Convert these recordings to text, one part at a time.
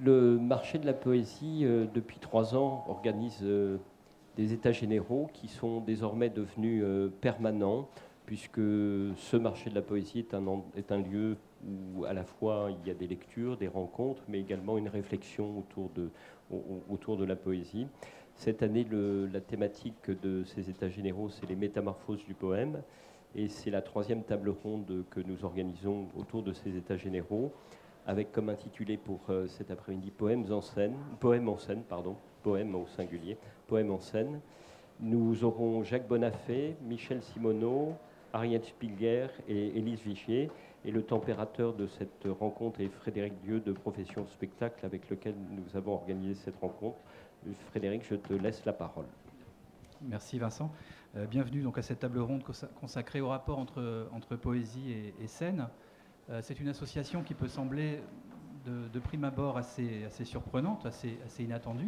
Le marché de la poésie, depuis 3 ans, organise des états généraux qui sont désormais devenus permanents, puisque ce marché de la poésie est un lieu où à la fois il y a des lectures, des rencontres, mais également une réflexion autour de la poésie. Cette année, la thématique de ces états généraux, c'est les métamorphoses du poème, et c'est la 3e table ronde que nous organisons autour de ces états généraux, avec comme intitulé pour cet après-midi poèmes en scène, poème au singulier, poème en scène. Nous aurons Jacques Bonafé, Michel Simoneau, Ariel Spilger et Élise Vigier. Et le températeur de cette rencontre est Frédéric Dieu de Profession Spectacle, avec lequel nous avons organisé cette rencontre. Frédéric, je te laisse la parole. Merci Vincent. Bienvenue donc à cette table ronde consacrée au rapport entre poésie et scène. C'est une association qui peut sembler de prime abord assez surprenante, assez inattendue.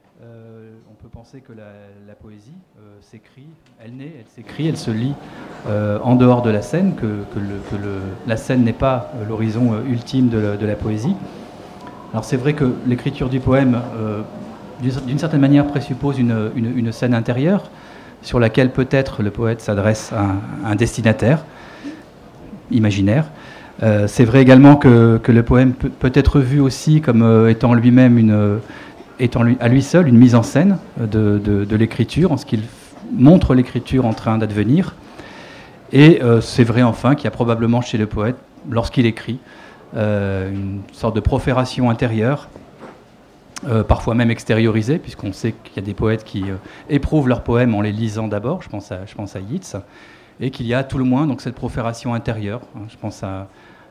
On peut penser que la poésie s'écrit, elle naît, elle s'écrit, elle se lit en dehors de la scène, que la scène n'est pas l'horizon ultime de la poésie. Alors c'est vrai que l'écriture du poème, d'une certaine manière, présuppose une scène intérieure sur laquelle peut-être le poète s'adresse à un destinataire imaginaire. C'est vrai également que le poème peut être vu aussi comme étant lui-même à lui seul une mise en scène de l'écriture, en ce qu'il montre l'écriture en train d'advenir. Et c'est vrai enfin qu'il y a probablement chez le poète, lorsqu'il écrit, une sorte de profération intérieure, parfois même extériorisée, puisqu'on sait qu'il y a des poètes qui éprouvent leurs poèmes en les lisant d'abord, je pense à Yeats, et qu'il y a à tout le moins donc, cette profération intérieure. Je pense à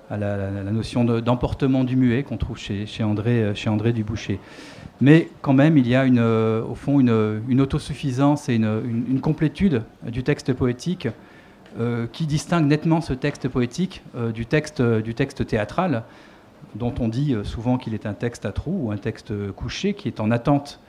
la notion d'emportement du muet qu'on trouve chez André Dubouché. Mais quand même, il y a au fond une autosuffisance et une complétude du texte poétique qui distingue nettement ce texte poétique du texte théâtral, dont on dit souvent qu'il est un texte à trous ou un texte couché, qui est en attente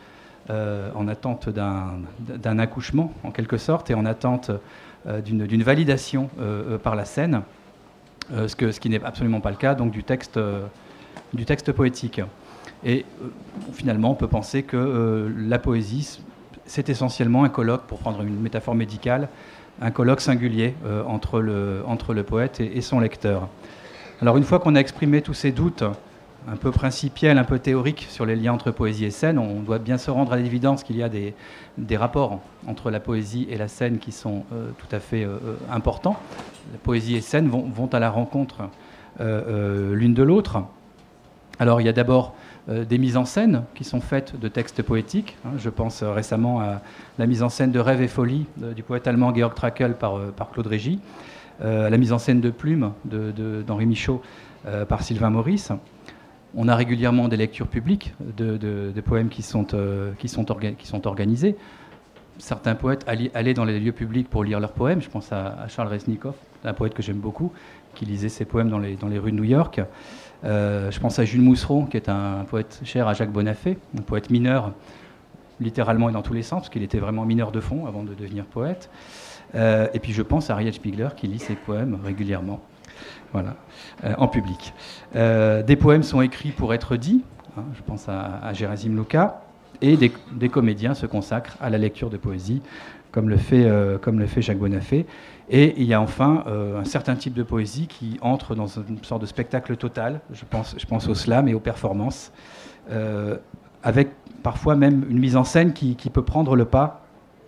d'un accouchement, en quelque sorte, et en attente d'une validation par la scène, ce qui n'est absolument pas le cas donc, du texte poétique. Et finalement, on peut penser que la poésie, c'est essentiellement un colloque, pour prendre une métaphore médicale, un colloque singulier entre le poète et son lecteur. Alors une fois qu'on a exprimé tous ces doutes un peu principiels, un peu théoriques sur les liens entre poésie et scène, on doit bien se rendre à l'évidence qu'il y a des rapports entre la poésie et la scène qui sont tout à fait importants. La poésie et scène vont à la rencontre l'une de l'autre. Alors il y a d'abord des mises en scène qui sont faites de textes poétiques. Je pense récemment à la mise en scène de Rêve et folie du poète allemand Georg Trakl par Claude Régis, à la mise en scène de Plume d'Henri Michaud par Sylvain Maurice. On a régulièrement des lectures publiques de poèmes qui sont organisées. Certains poètes allaient dans les lieux publics pour lire leurs poèmes. Je pense à Charles Reznikoff, un poète que j'aime beaucoup, qui lisait ses poèmes dans les rues de New York. Je pense à Jules Mousseron, qui est un poète cher à Jacques Bonafé, un poète mineur, littéralement et dans tous les sens, parce qu'il était vraiment mineur de fond avant de devenir poète. Et puis je pense à Ariel Spigler, qui lit ses poèmes régulièrement, voilà, en public. Des poèmes sont écrits pour être dits, je pense à Gerasim Luka, et des comédiens se consacrent à la lecture de poésie, comme le fait Jacques Bonafé. Et il y a enfin un certain type de poésie qui entre dans une sorte de spectacle total, je pense au slam et aux performances, avec parfois même une mise en scène qui peut prendre le pas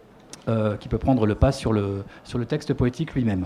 sur le texte poétique lui-même.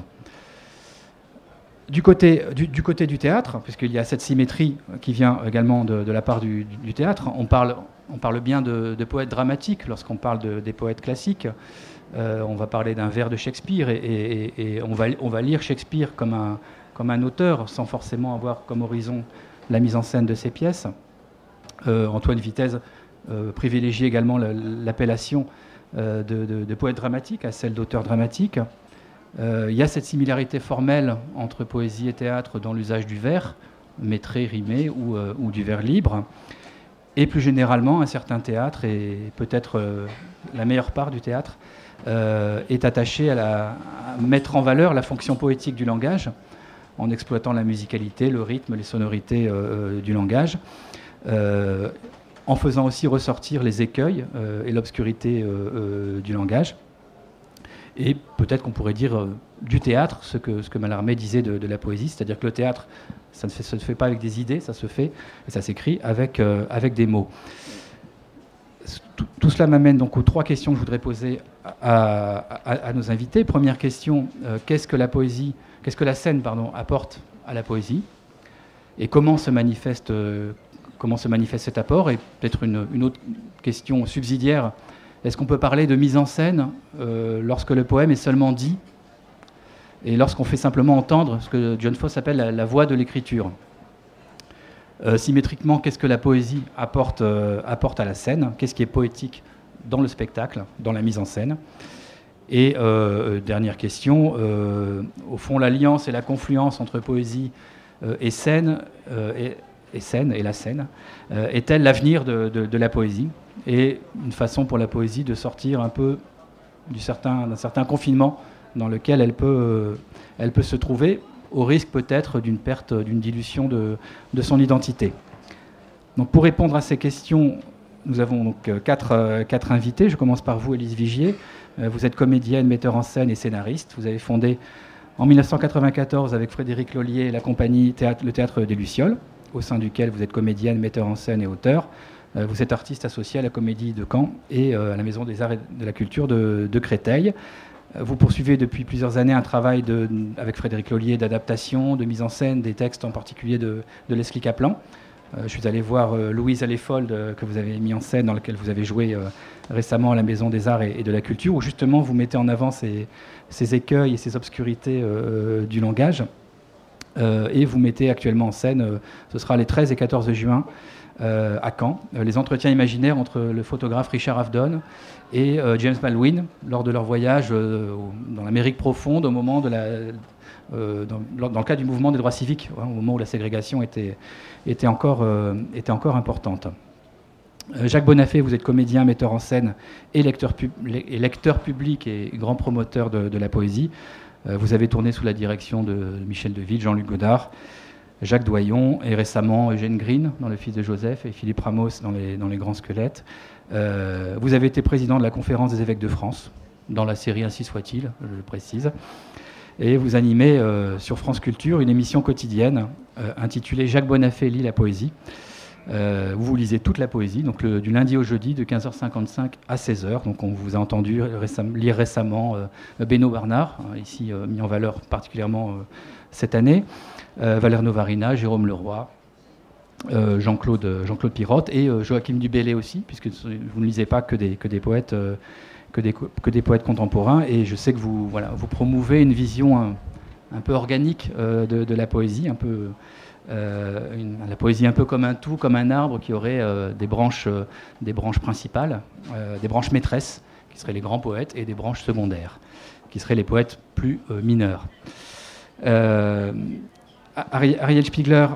Du côté du théâtre, puisqu'il y a cette symétrie qui vient également de la part du théâtre, on parle bien de poètes dramatiques lorsqu'on parle des poètes classiques. On va parler d'un vers de Shakespeare et on va lire Shakespeare comme un auteur sans forcément avoir comme horizon la mise en scène de ses pièces. Antoine Vitesse privilégie également l'appellation de poète dramatique à celle d'auteur dramatique. Il y a cette similarité formelle entre poésie et théâtre dans l'usage du vers, métré, rimé ou du vers libre. Et plus généralement, un certain théâtre, et peut-être la meilleure part du théâtre, est attaché à mettre en valeur la fonction poétique du langage, en exploitant la musicalité, le rythme, les sonorités du langage. en faisant aussi ressortir les écueils et l'obscurité du langage. Et peut-être qu'on pourrait dire du théâtre, ce que Mallarmé disait de la poésie, c'est-à-dire que le théâtre, ça ne se fait pas avec des idées, ça se fait et ça s'écrit avec des mots. Tout cela m'amène donc aux 3 questions que je voudrais poser à nos invités. Première question, qu'est-ce que la scène apporte à la poésie et comment se manifeste cet apport? Et peut-être une autre question subsidiaire, est-ce qu'on peut parler de mise en scène lorsque le poème est seulement dit et lorsqu'on fait simplement entendre ce que John Foss appelle la voix de l'écriture? Symétriquement, qu'est-ce que la poésie apporte à la scène? Qu'est-ce qui est poétique dans le spectacle, dans la mise en scène? Et dernière question, au fond, l'alliance et la confluence entre poésie et scène, et la scène, est-elle l'avenir de la poésie? Et une façon pour la poésie de sortir un peu d'un certain confinement dans lequel elle peut se trouver, au risque peut-être d'une perte, d'une dilution de son identité. Donc pour répondre à ces questions, nous avons donc quatre invités. Je commence par vous, Élise Vigier. Vous êtes comédienne, metteur en scène et scénariste. Vous avez fondé en 1994 avec Frédéric Lollier la compagnie le Théâtre des Lucioles, au sein duquel vous êtes comédienne, metteur en scène et auteur. Vous êtes artiste associé à la Comédie de Caen et à la Maison des Arts et de la Culture de Créteil. Vous poursuivez depuis plusieurs années un travail avec Frédéric Lollier d'adaptation, de mise en scène des textes en particulier de Leslie Kaplan. Je suis allé voir Louise Alléfold que vous avez mis en scène, dans lequel vous avez joué récemment à la Maison des Arts et de la Culture, où justement vous mettez en avant ces écueils et ces obscurités du langage. Et vous mettez actuellement en scène, ce sera les 13 et 14 juin, à Caen, les entretiens imaginaires entre le photographe Richard Avedon et James Baldwin lors de leur voyage dans l'Amérique profonde au moment dans le cadre du mouvement des droits civiques, au moment où la ségrégation était encore importante. Jacques Bonafé, vous êtes comédien, metteur en scène et lecteur public et grand promoteur de la poésie. Vous avez tourné sous la direction de Michel Deville, Jean-Luc Godard, Jacques Doyon et récemment Eugène Green dans Le Fils de Joseph et Philippe Ramos dans les Grands Squelettes. Vous avez été président de la Conférence des évêques de France dans la série Ainsi soit-il, je le précise. Et vous animez sur France Culture une émission quotidienne intitulée Jacques Bonafé lit la poésie. Vous lisez toute la poésie, donc du lundi au jeudi de 15h55 à 16h. Donc on vous a entendu lire récemment Benoît Barnard, ici mis en valeur particulièrement cette année, Valère Novarina, Jérôme Leroy, Jean-Claude Pirotte et Joachim du Bellay aussi, puisque vous ne lisez pas que des poètes contemporains. Et je sais que vous promouvez une vision un peu organique de la poésie, la poésie un peu comme un tout, comme un arbre qui aurait des branches principales, des branches maîtresses, qui seraient les grands poètes, et des branches secondaires, qui seraient les poètes plus mineurs. Ariel Spiegler,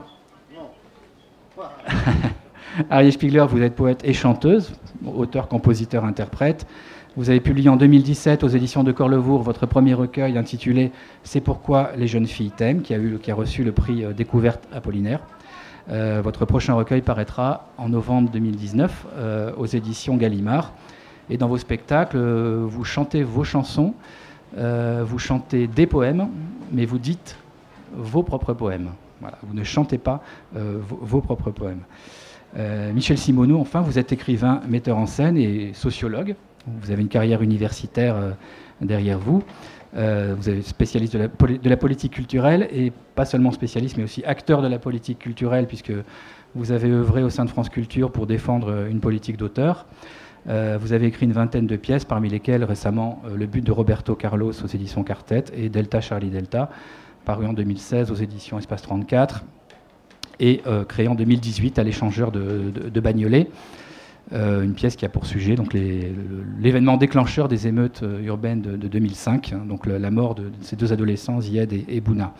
Ariel Spiegler, vous êtes poète et chanteuse, auteur, compositeur, interprète. Vous avez publié en 2017 aux éditions de Corlevour votre premier recueil intitulé « C'est pourquoi les jeunes filles t'aiment » qui a reçu le prix Découverte Apollinaire. Votre prochain recueil paraîtra en novembre 2019 aux éditions Gallimard. Et dans vos spectacles, vous chantez vos chansons, vous chantez des poèmes, mais vous dites vos propres poèmes. Voilà, vous ne chantez pas vos propres poèmes. Michel Simoneau, enfin, vous êtes écrivain, metteur en scène et sociologue. Vous avez une carrière universitaire derrière vous. Vous êtes spécialiste de la politique culturelle, et pas seulement spécialiste, mais aussi acteur de la politique culturelle, puisque vous avez œuvré au sein de France Culture pour défendre une politique d'auteur. Vous avez écrit une vingtaine de pièces, parmi lesquelles récemment Le but de Roberto Carlos aux éditions Quartet et Delta Charlie Delta, paru en 2016 aux éditions Espace 34 et créé en 2018 à l'Échangeur de Bagnolet. Une pièce qui a pour sujet donc l'événement déclencheur des émeutes urbaines de 2005, donc la mort de ces deux adolescents, Zied et Bouna.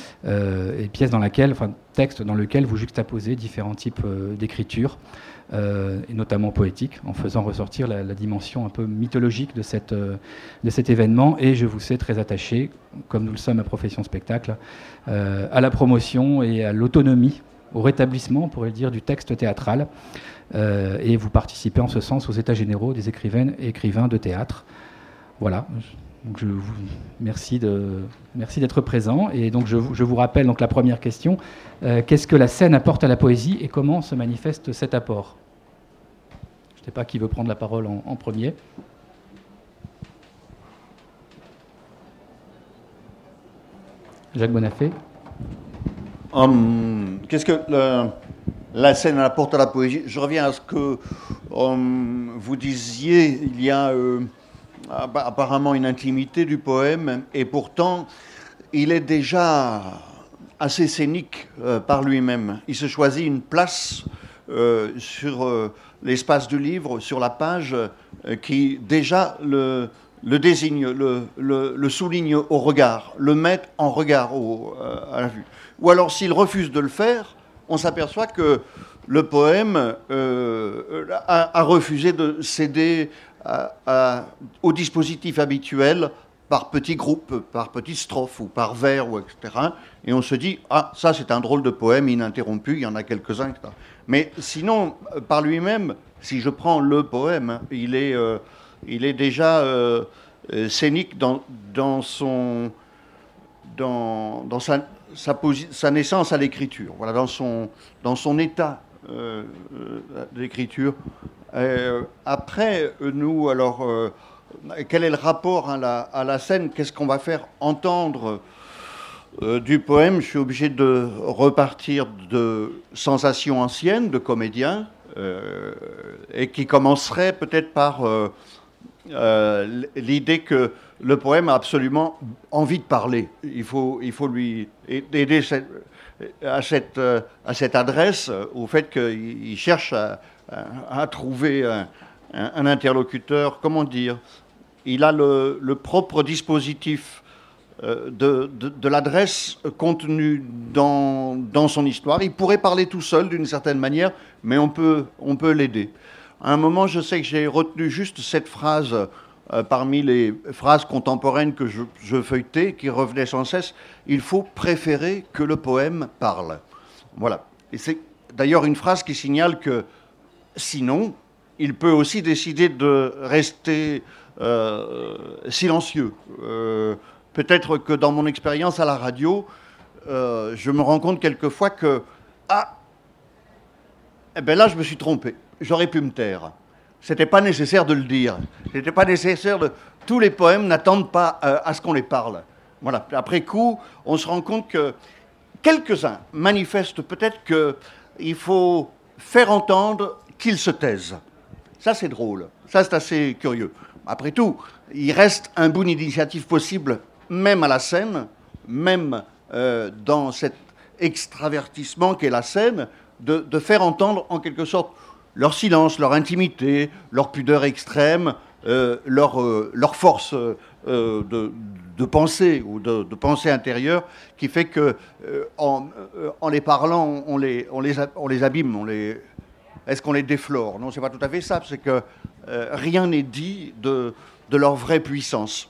Texte dans lequel vous juxtaposez différents types d'écriture, et notamment poétique, en faisant ressortir la dimension un peu mythologique de cet événement. Et je vous sais très attaché, comme nous le sommes à Profession Spectacle, à la promotion et à l'autonomie au rétablissement, on pourrait dire, du texte théâtral. Et vous participez en ce sens aux états généraux des écrivaines et écrivains de théâtre. Voilà. Donc je vous merci d'être présent. Et donc je vous rappelle donc la première question. Qu'est-ce que la scène apporte à la poésie et comment se manifeste cet apport? Je ne sais pas qui veut prendre la parole en premier. Jacques Bonafé. Qu'est-ce que la scène apporte à la poésie? Je reviens à ce que vous disiez. Il y a apparemment une intimité du poème, et pourtant, il est déjà assez scénique par lui-même. Il se choisit une place sur l'espace du livre, sur la page, qui déjà le désigne, le souligne au regard, le met en regard à la vue. Ou alors, s'il refuse de le faire, on s'aperçoit que le poème a refusé de céder au dispositif habituel par petits groupes, par petites strophes ou par vers, etc. Et on se dit, ah, ça c'est un drôle de poème ininterrompu, il y en a quelques-uns, etc. Mais sinon, par lui-même, si je prends le poème, il est déjà scénique dans sa naissance à l'écriture, voilà, dans son état d'écriture. Après, nous, alors, quel est le rapport à la scène? Qu'est-ce qu'on va faire entendre du poème? Je suis obligé de repartir de sensations anciennes, de comédiens, et qui commencerait peut-être par l'idée que le poème a absolument envie de parler. Il faut lui aider à cette adresse, au fait qu'il cherche à trouver un interlocuteur, comment dire. Il a le propre dispositif de l'adresse contenue dans son histoire. Il pourrait parler tout seul d'une certaine manière, mais on peut l'aider. À un moment, je sais que j'ai retenu juste cette phrase parmi les phrases contemporaines que je feuilletais, qui revenaient sans cesse. Il faut préférer que le poème parle. Voilà. Et c'est d'ailleurs une phrase qui signale que sinon, il peut aussi décider de rester silencieux. Peut-être que dans mon expérience à la radio, je me rends compte quelquefois que là, je me suis trompé. J'aurais pu me taire. C'était pas nécessaire de le dire. C'était pas nécessaire de... Tous les poèmes n'attendent pas à ce qu'on les parle. Voilà. Après coup, on se rend compte que quelques-uns manifestent peut-être qu'il faut faire entendre qu'ils se taisent. Ça, c'est drôle. Ça, c'est assez curieux. Après tout, il reste un bout d'initiative possible, même à la scène, même dans cet extravertissement qu'est la scène, de faire entendre en quelque sorte leur silence, leur intimité, leur pudeur extrême, leur force de pensée ou de pensée intérieure, qui fait que en les parlant, on les abîme, est-ce qu'on les déflore? Non, c'est pas tout à fait ça, c'est que rien n'est dit de leur vraie puissance.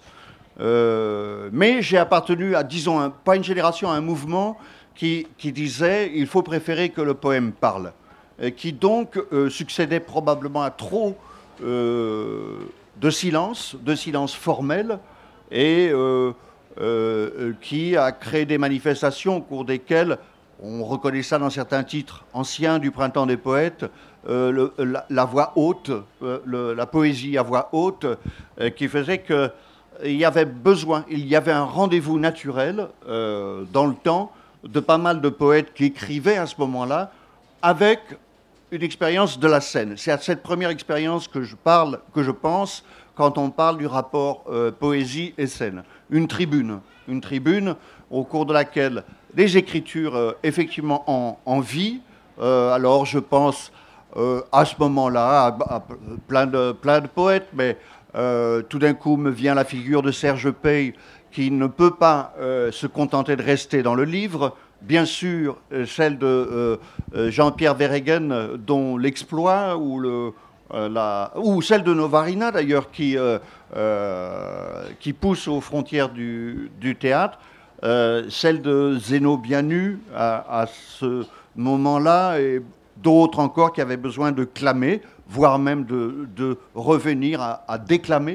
Mais j'ai appartenu à, disons, pas une génération, à un mouvement qui disait il faut préférer que le poème parle, qui donc succédait probablement à trop de silence formel, et qui a créé des manifestations au cours desquelles, on reconnaît ça dans certains titres anciens du Printemps des poètes, la voix haute, la poésie à voix haute, qui faisait qu'il y avait besoin, il y avait un rendez-vous naturel dans le temps de pas mal de poètes qui écrivaient à ce moment-là avec une expérience de la scène. C'est à cette première expérience que je pense quand on parle du rapport poésie et scène. Une tribune au cours de laquelle les écritures effectivement en vie. Alors je pense à ce moment-là à plein de poètes, mais tout d'un coup me vient la figure de Serge Pey, qui ne peut pas se contenter de rester dans le livre. Bien sûr, celle de Jean-Pierre Verhaegen, dont l'exploit, ou celle de Novarina, d'ailleurs, qui pousse aux frontières du théâtre, celle de Zéno Bianu, à moment-là, et d'autres encore qui avaient besoin de clamer, voire même de revenir à déclamer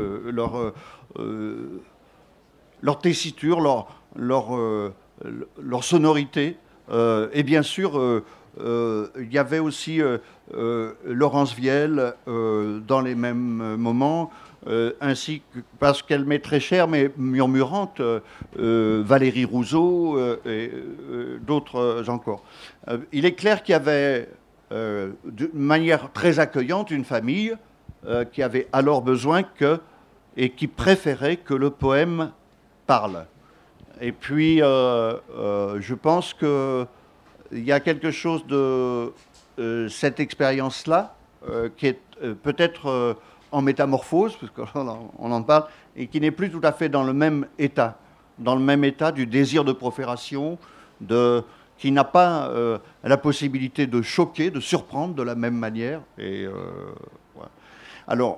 leur tessiture, leur sonorité. Et bien sûr, il y avait aussi Laurence Vielle dans les mêmes moments, ainsi que, parce qu'elle m'est très chère, mais murmurante, Valérie Rousseau et d'autres encore. Il est clair qu'il y avait, de manière très accueillante, une famille qui avait alors besoin et qui préférait que le poème parle. Et puis, je pense qu'il y a quelque chose de cette expérience-là qui est peut-être en métamorphose, parce qu'on en parle, et qui n'est plus tout à fait dans le même état du désir de profération, qui n'a pas la possibilité de choquer, de surprendre de la même manière. Et, voilà. Alors,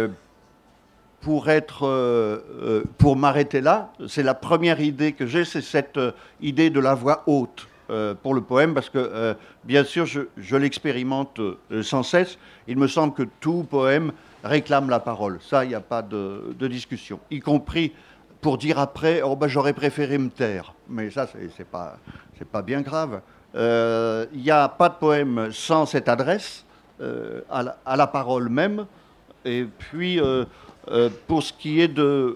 pour m'arrêter là, c'est la première idée que j'ai, c'est cette idée de la voix haute pour le poème, parce que, bien sûr, je l'expérimente sans cesse. Il me semble que tout poème réclame la parole. Ça, il n'y a pas de discussion. Y compris pour dire après, oh, ben, j'aurais préféré me taire. Mais ça, c'est pas bien grave. Il n'y a pas de poème sans cette adresse à la parole même. Et puis, pour ce qui est de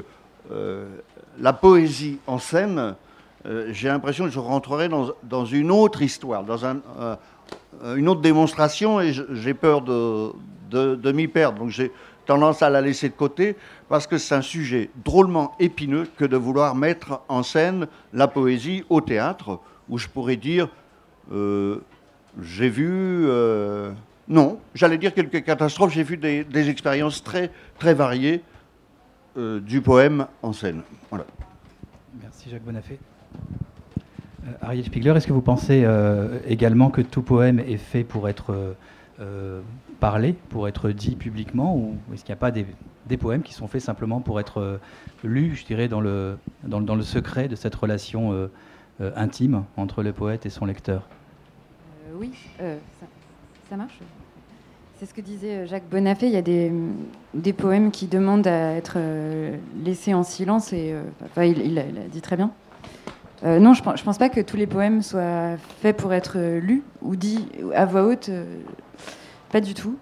la poésie en scène, j'ai l'impression que je rentrerai dans une autre histoire, dans une autre démonstration, et j'ai peur de m'y perdre. Donc j'ai tendance à la laisser de côté, parce que c'est un sujet drôlement épineux que de vouloir mettre en scène la poésie au théâtre, où je pourrais dire, j'ai vu... non, j'allais dire quelques catastrophes, j'ai vu des expériences très, très variées du poème en scène. Voilà. Merci Jacques Bonafé. Ariel Spigler, est-ce que vous pensez également que tout poème est fait pour être parlé, pour être dit publiquement, ou est-ce qu'il n'y a pas des poèmes qui sont faits simplement pour être lus, je dirais, dans le secret de cette relation intime entre le poète et son lecteur? Oui, ça marche. C'est ce que disait Jacques Bonafé. Il y a des poèmes qui demandent à être laissés en silence, et il a dit très bien. Non, je pense pas que tous les poèmes soient faits pour être lus ou dits à voix haute. Pas du tout.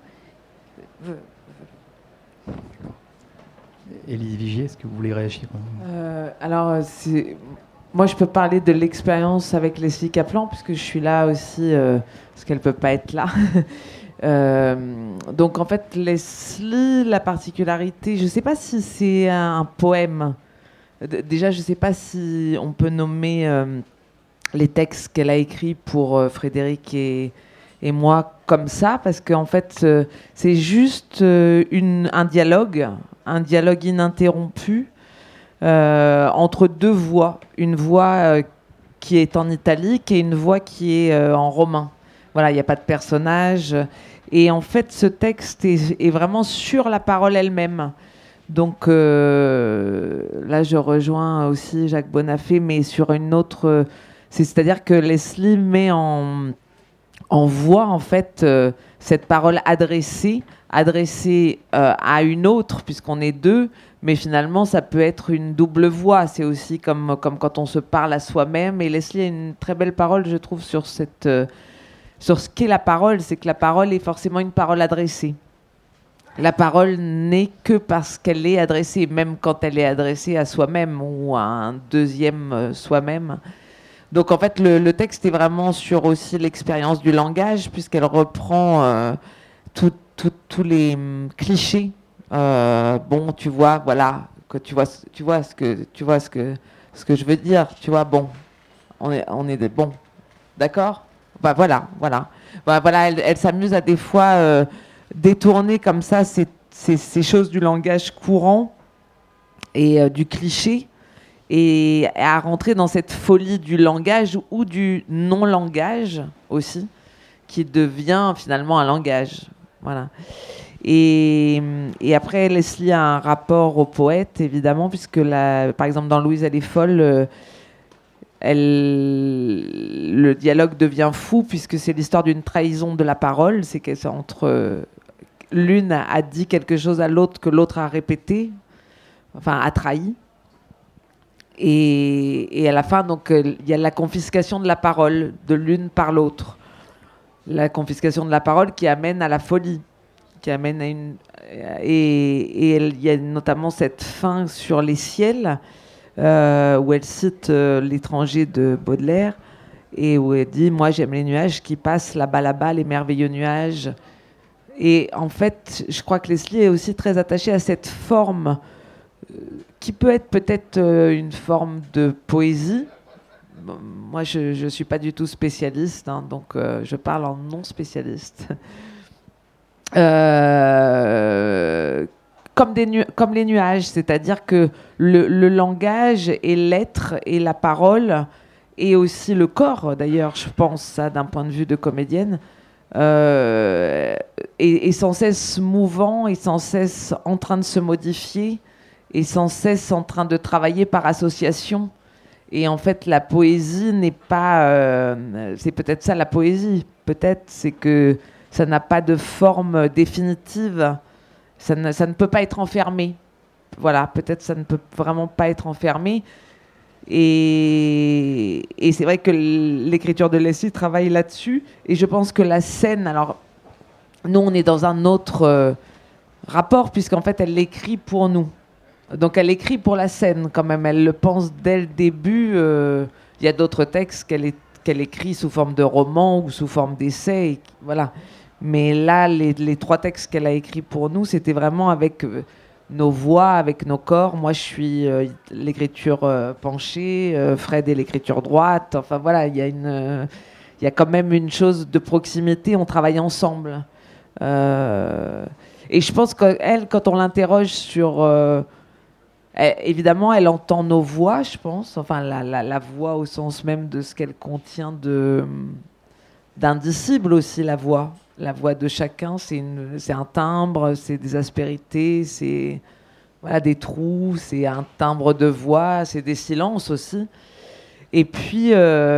Élie Vigier, est-ce que vous voulez réagir? Alors, moi, je peux parler de l'expérience avec Leslie Kaplan, puisque je suis là aussi, parce qu'elle ne peut pas être là. Donc, en fait, Leslie, la particularité, je ne sais pas si c'est un poème. Déjà, je ne sais pas si on peut nommer les textes qu'elle a écrits pour Frédéric et moi comme ça, parce qu'en fait, c'est juste un dialogue ininterrompu entre deux voix. Une voix qui est en italique et une voix qui est en romain. Voilà, il n'y a pas de personnage. Et en fait, ce texte est vraiment sur la parole elle-même. Donc là, je rejoins aussi Jacques Bonafé, mais sur une autre... c'est-à-dire que Leslie met en voix, en fait, cette parole adressée à une autre, puisqu'on est deux, mais finalement, ça peut être une double voix. C'est aussi comme quand on se parle à soi-même. Et Leslie a une très belle parole, je trouve, sur ce qu'est la parole. C'est que la parole est forcément une parole adressée. La parole n'est que parce qu'elle est adressée, même quand elle est adressée à soi-même ou à un deuxième soi-même. Donc en fait, le texte est vraiment sur aussi l'expérience du langage, puisqu'elle reprend tous les clichés. Bon, tu vois, voilà, que tu vois ce que je veux dire. Tu vois, bon, on est des bons, d'accord. Bah voilà. Elle s'amuse à des fois détourner comme ça ces choses du langage courant et du cliché, et à rentrer dans cette folie du langage ou du non-langage aussi, qui devient finalement un langage. Voilà. Et après, Leslie a un rapport au poète, évidemment, puisque par exemple dans Louise elle est folle, le dialogue devient fou puisque c'est l'histoire d'une trahison de la parole. C'est que c'est entre l'une a dit quelque chose à l'autre que l'autre a répété, enfin a trahi. Et à la fin, donc, il y a la confiscation de la parole de l'une par l'autre. La confiscation de la parole qui amène à la folie, qui amène à une... Et il y a notamment cette fin sur les ciels, où elle cite L'étranger de Baudelaire, et où elle dit « Moi, j'aime les nuages qui passent là-bas, les merveilleux nuages ». Et en fait, je crois que Leslie est aussi très attachée à cette forme qui peut être peut-être une forme de poésie. Moi, je ne suis pas du tout spécialiste, hein, donc je parle en non-spécialiste. Comme les nuages, c'est-à-dire que le langage et l'être et la parole, et aussi le corps, d'ailleurs, je pense ça d'un point de vue de comédienne, est sans cesse mouvant, est sans cesse en train de se modifier, est sans cesse en train de travailler par association. Et en fait, la poésie n'est pas... c'est peut-être ça la poésie. Peut-être c'est que ça n'a pas de forme définitive. Ça ne peut pas être enfermé. Voilà, peut-être ça ne peut vraiment pas être enfermé. Et c'est vrai que l'écriture de Leslie travaille là-dessus. Et je pense que la scène... Alors, nous, on est dans un autre rapport, puisqu'en fait, elle l'écrit pour nous. Donc elle écrit pour la scène quand même, elle le pense dès le début. Il y a d'autres textes qu'elle écrit sous forme de roman ou sous forme d'essai, voilà. Mais là, les 3 textes qu'elle a écrits pour nous, c'était vraiment avec nos voix, avec nos corps. Moi, je suis l'écriture penchée, Fred est l'écriture droite. Enfin voilà, il y a quand même une chose de proximité, on travaille ensemble. Et je pense qu'elle, quand on l'interroge sur... évidemment, elle entend nos voix, je pense. Enfin, la voix au sens même de ce qu'elle contient d'indicible aussi, la voix. La voix de chacun, c'est un timbre, c'est des aspérités, c'est voilà, des trous, c'est un timbre de voix, c'est des silences aussi. Et puis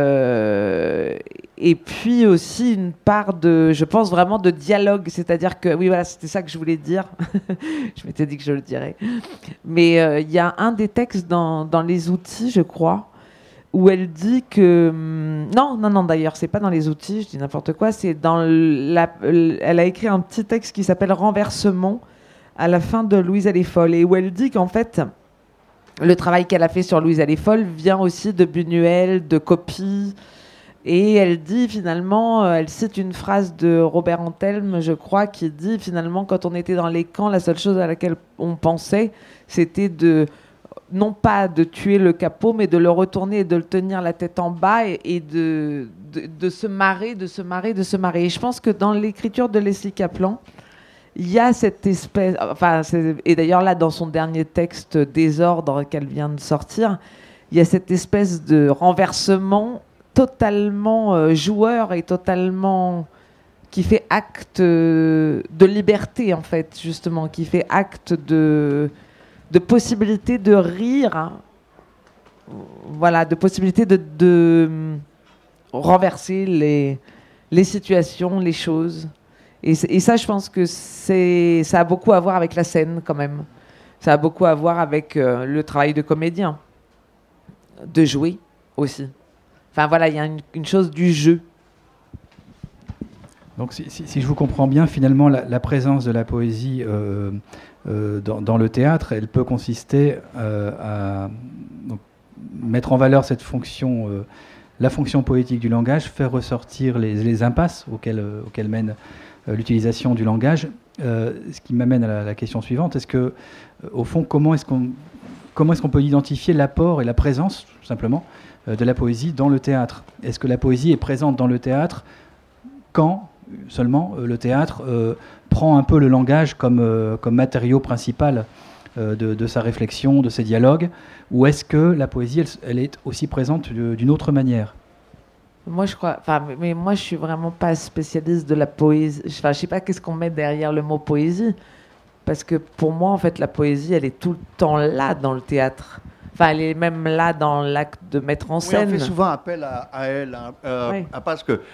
aussi une part de, je pense vraiment de dialogue, c'est-à-dire que, oui voilà, c'était ça que je voulais dire, je m'étais dit que je le dirais, mais il y a un des textes dans les outils, je crois, où elle dit que, non d'ailleurs, c'est pas dans les outils, je dis n'importe quoi, c'est dans elle a écrit un petit texte qui s'appelle Renversement, à la fin de Louise elle est folle, et où elle dit qu'en fait, le travail qu'elle a fait sur Louise elle est folle vient aussi de Buñuel, de Copy. Et elle dit finalement, elle cite une phrase de Robert Antelme, je crois, qui dit finalement, quand on était dans les camps, la seule chose à laquelle on pensait, c'était non pas de tuer le capot, mais de le retourner et de le tenir la tête en bas et de se marrer. Et je pense que dans l'écriture de Leslie Kaplan, il y a cette espèce... et d'ailleurs là, dans son dernier texte, Désordre, qu'elle vient de sortir, il y a cette espèce de renversement totalement joueur et totalement... qui fait acte de liberté, en fait, justement, qui fait acte de possibilité de rire, hein. Voilà, de possibilité de renverser les situations, les choses. Et ça, je pense que ça a beaucoup à voir avec la scène, quand même. Ça a beaucoup à voir avec le travail de comédien, de jouer aussi. Enfin, voilà, il y a une chose du jeu. Donc, si je vous comprends bien, finalement, la présence de la poésie dans le théâtre, elle peut consister à donc, mettre en valeur cette fonction, la fonction poétique du langage, faire ressortir les impasses auxquelles mène l'utilisation du langage. Ce qui m'amène à la question suivante. Est-ce que, au fond, comment est-ce qu'on peut identifier l'apport et la présence, tout simplement, de la poésie dans le théâtre? Est-ce que la poésie est présente dans le théâtre quand seulement le théâtre prend un peu le langage comme matériau principal de sa réflexion, de ses dialogues, ou est-ce que la poésie, elle est aussi présente d'une autre manière? Moi, je crois, mais moi, je suis vraiment pas spécialiste de la poésie. Je sais pas qu'est-ce qu'on met derrière le mot poésie, parce que pour moi, en fait, la poésie, elle est tout le temps là dans le théâtre. Enfin, elle est même là dans l'acte de mettre en scène. Oui, on fait souvent appel à elle, Oui. parce que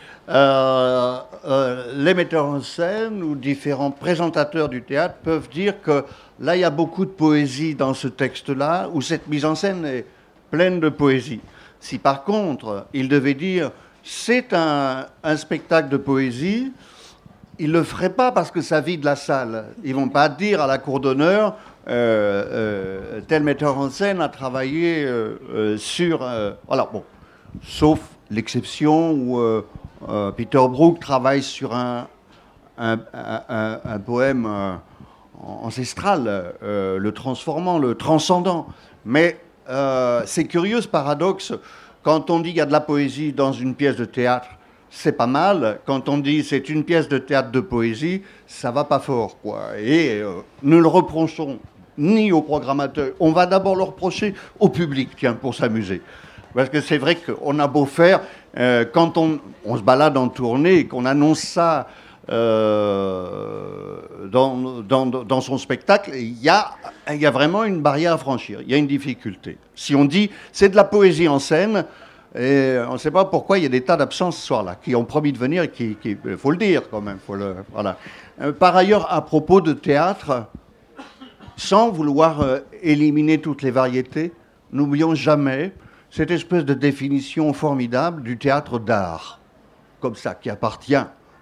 les metteurs en scène ou différents présentateurs du théâtre peuvent dire que là, il y a beaucoup de poésie dans ce texte-là, où cette mise en scène est pleine de poésie. Si par contre, ils devaient dire c'est un spectacle de poésie, ils ne le feraient pas parce que ça vide la salle. Ils ne vont pas dire à la cour d'honneur tel metteur en scène a travaillé sur... voilà, bon. Sauf l'exception où Peter Brook travaille sur un poème ancestral, le transformant, le transcendant. Mais c'est curieux ce paradoxe. Quand on dit qu'il y a de la poésie dans une pièce de théâtre, c'est pas mal. Quand on dit c'est une pièce de théâtre de poésie, ça va pas fort, quoi. Et ne le reprochons ni au programmateur. On va d'abord le reprocher au public, tiens, pour s'amuser. Parce que c'est vrai qu'on a beau faire, quand on se balade en tournée et qu'on annonce ça dans son spectacle, il y a vraiment une barrière à franchir, il y a une difficulté. Si on dit c'est de la poésie en scène, et on ne sait pas pourquoi il y a des tas d'absents ce soir-là, qui ont promis de venir et qui faut le dire quand même. Voilà. Par ailleurs, à propos de théâtre, sans vouloir éliminer toutes les variétés, n'oublions jamais cette espèce de définition formidable du théâtre d'art, comme ça, qui appartient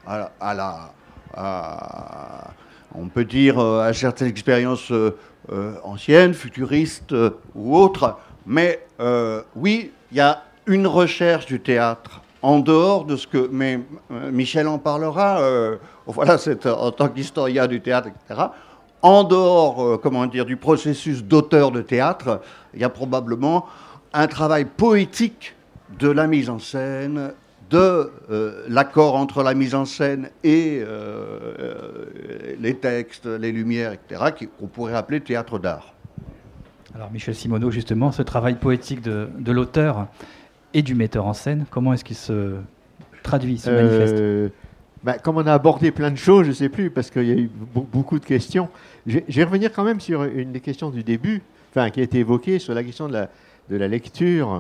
on peut dire à certaines expériences anciennes, futuristes ou autres, mais oui, il y a une recherche du théâtre en dehors de ce que... Mais Michel en parlera, voilà, c'est en tant qu'historien du théâtre, etc. En dehors, du processus d'auteur de théâtre, il y a probablement un travail poétique de la mise en scène, de l'accord entre la mise en scène et les textes, les lumières, etc., qu'on pourrait appeler théâtre d'art. Alors Michel Simoneau, justement, ce travail poétique de l'auteur et du metteur en scène, comment est-ce qu'il se traduit, se manifeste ? Comme on a abordé plein de choses, je ne sais plus, parce qu'il y a eu beaucoup de questions. Je vais revenir quand même sur une des questions du début, qui a été évoquée, sur la question de la lecture,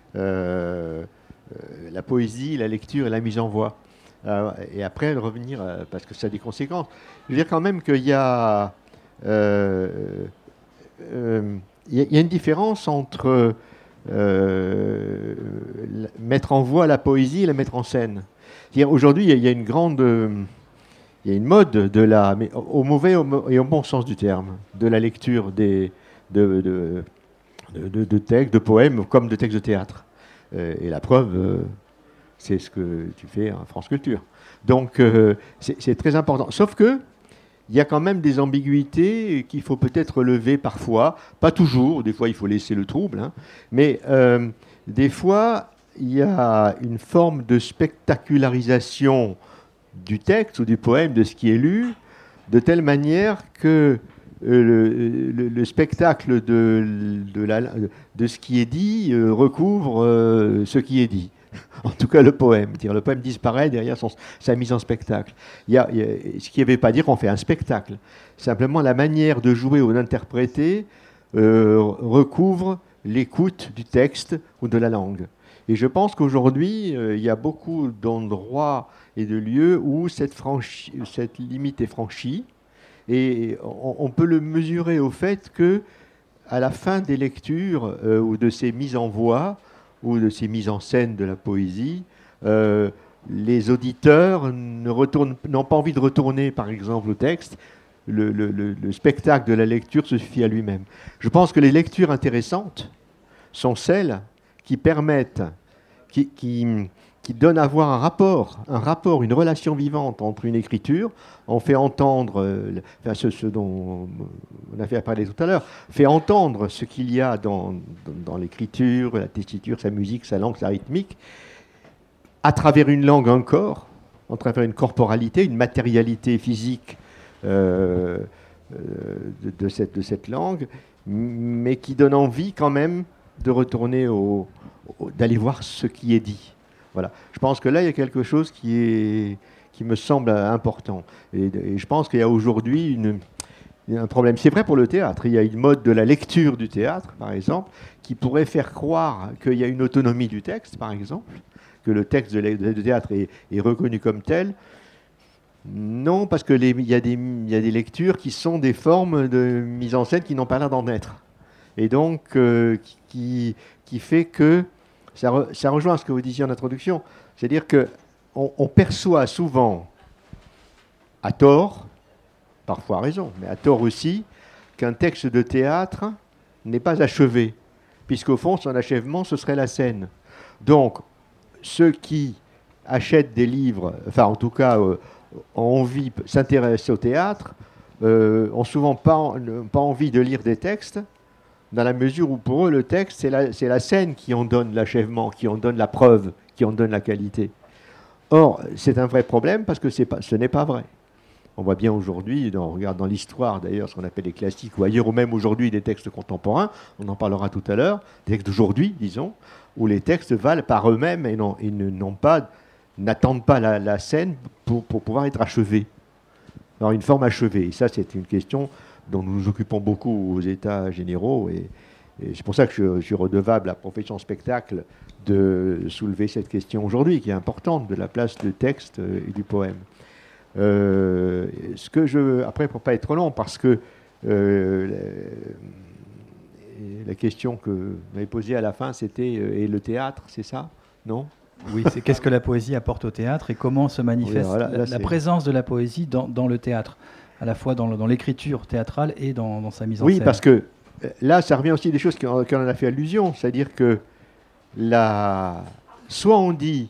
la poésie, la lecture et la mise en voix. Et après, revenir, parce que ça a des conséquences. Je veux dire quand même qu'il y a... il y a une différence entre mettre en voix la poésie et la mettre en scène. C'est-à-dire, aujourd'hui, il y a une grande... il y a une mode mais au mauvais et au bon sens du terme, de la lecture de textes, de poèmes, comme de textes de théâtre. Et la preuve, c'est ce que tu fais en France Culture. Donc, c'est très important. Sauf que il y a quand même des ambiguïtés qu'il faut peut-être lever parfois, pas toujours, des fois il faut laisser le trouble, hein, mais des fois il y a une forme de spectacularisation du texte ou du poème, de ce qui est lu, de telle manière que le spectacle de ce qui est dit recouvre ce qui est dit. En tout cas, le poème. Le poème disparaît derrière sa mise en spectacle. Ce qui ne veut pas dire qu'on fait un spectacle. Simplement, la manière de jouer ou d'interpréter recouvre l'écoute du texte ou de la langue. Et je pense qu'aujourd'hui, il y a beaucoup d'endroits et de lieux où cette limite est franchie. Et on peut le mesurer au fait que, à la fin des lectures ou de ces mises en voix, ou de ces mises en scène de la poésie, les auditeurs n'ont pas envie de retourner, par exemple, au texte. Le spectacle de la lecture se suffit à lui-même. Je pense que les lectures intéressantes sont celles qui permettent, qui donnent à voir un rapport, une relation vivante entre une écriture. On fait entendre, ce dont on a fait parler tout à l'heure, fait entendre ce qu'il y a dans l'écriture, la tessiture, sa musique, sa langue, sa rythmique, à travers une langue, un corps, à travers une corporalité, une matérialité physique de cette langue, mais qui donne envie quand même de retourner d'aller voir ce qui est dit. Voilà. Je pense que là, il y a quelque chose qui me semble important. Et je pense qu'il y a aujourd'hui Il y a un problème. C'est vrai pour le théâtre. Il y a une mode de la lecture du théâtre, par exemple, qui pourrait faire croire qu'il y a une autonomie du texte, par exemple, que le texte de théâtre est reconnu comme tel. Non, parce qu'il y a des lectures qui sont des formes de mise en scène qui n'ont pas l'air d'en être. Et donc, qui fait que ça rejoint ce que vous disiez en introduction. C'est-à-dire qu'on perçoit souvent, à tort, parfois à raison, mais à tort aussi, qu'un texte de théâtre n'est pas achevé, puisqu'au fond, son achèvement, ce serait la scène. Donc, ceux qui achètent des livres, enfin en tout cas ont envie, s'intéresser au théâtre, ont souvent pas envie de lire des textes, dans la mesure où pour eux, le texte, c'est la scène qui en donne l'achèvement, qui en donne la preuve, qui en donne la qualité. Or, c'est un vrai problème parce que ce n'est pas vrai. On voit bien aujourd'hui, on regarde dans l'histoire d'ailleurs, ce qu'on appelle les classiques, ou ailleurs, ou même aujourd'hui des textes contemporains, on en parlera tout à l'heure, des textes d'aujourd'hui, disons, où les textes valent par eux-mêmes et n'attendent pas la scène pour pouvoir être achevés. Alors une forme achevée, et ça c'est une question dont nous nous occupons beaucoup aux États généraux, et c'est pour ça que je suis redevable à la profession spectacle de soulever cette question aujourd'hui, qui est importante, de la place du texte et du poème. Après, pour ne pas être trop long, parce que la question que vous m'avez posée à la fin, c'était et le théâtre, c'est ça? Non? Oui, c'est qu'est-ce que la poésie apporte au théâtre et comment se manifeste la présence de la poésie dans le théâtre, à la fois dans l'écriture théâtrale et dans sa mise en scène. Oui, parce que là, ça revient aussi des choses qu'on en a fait allusion, c'est-à-dire que soit on dit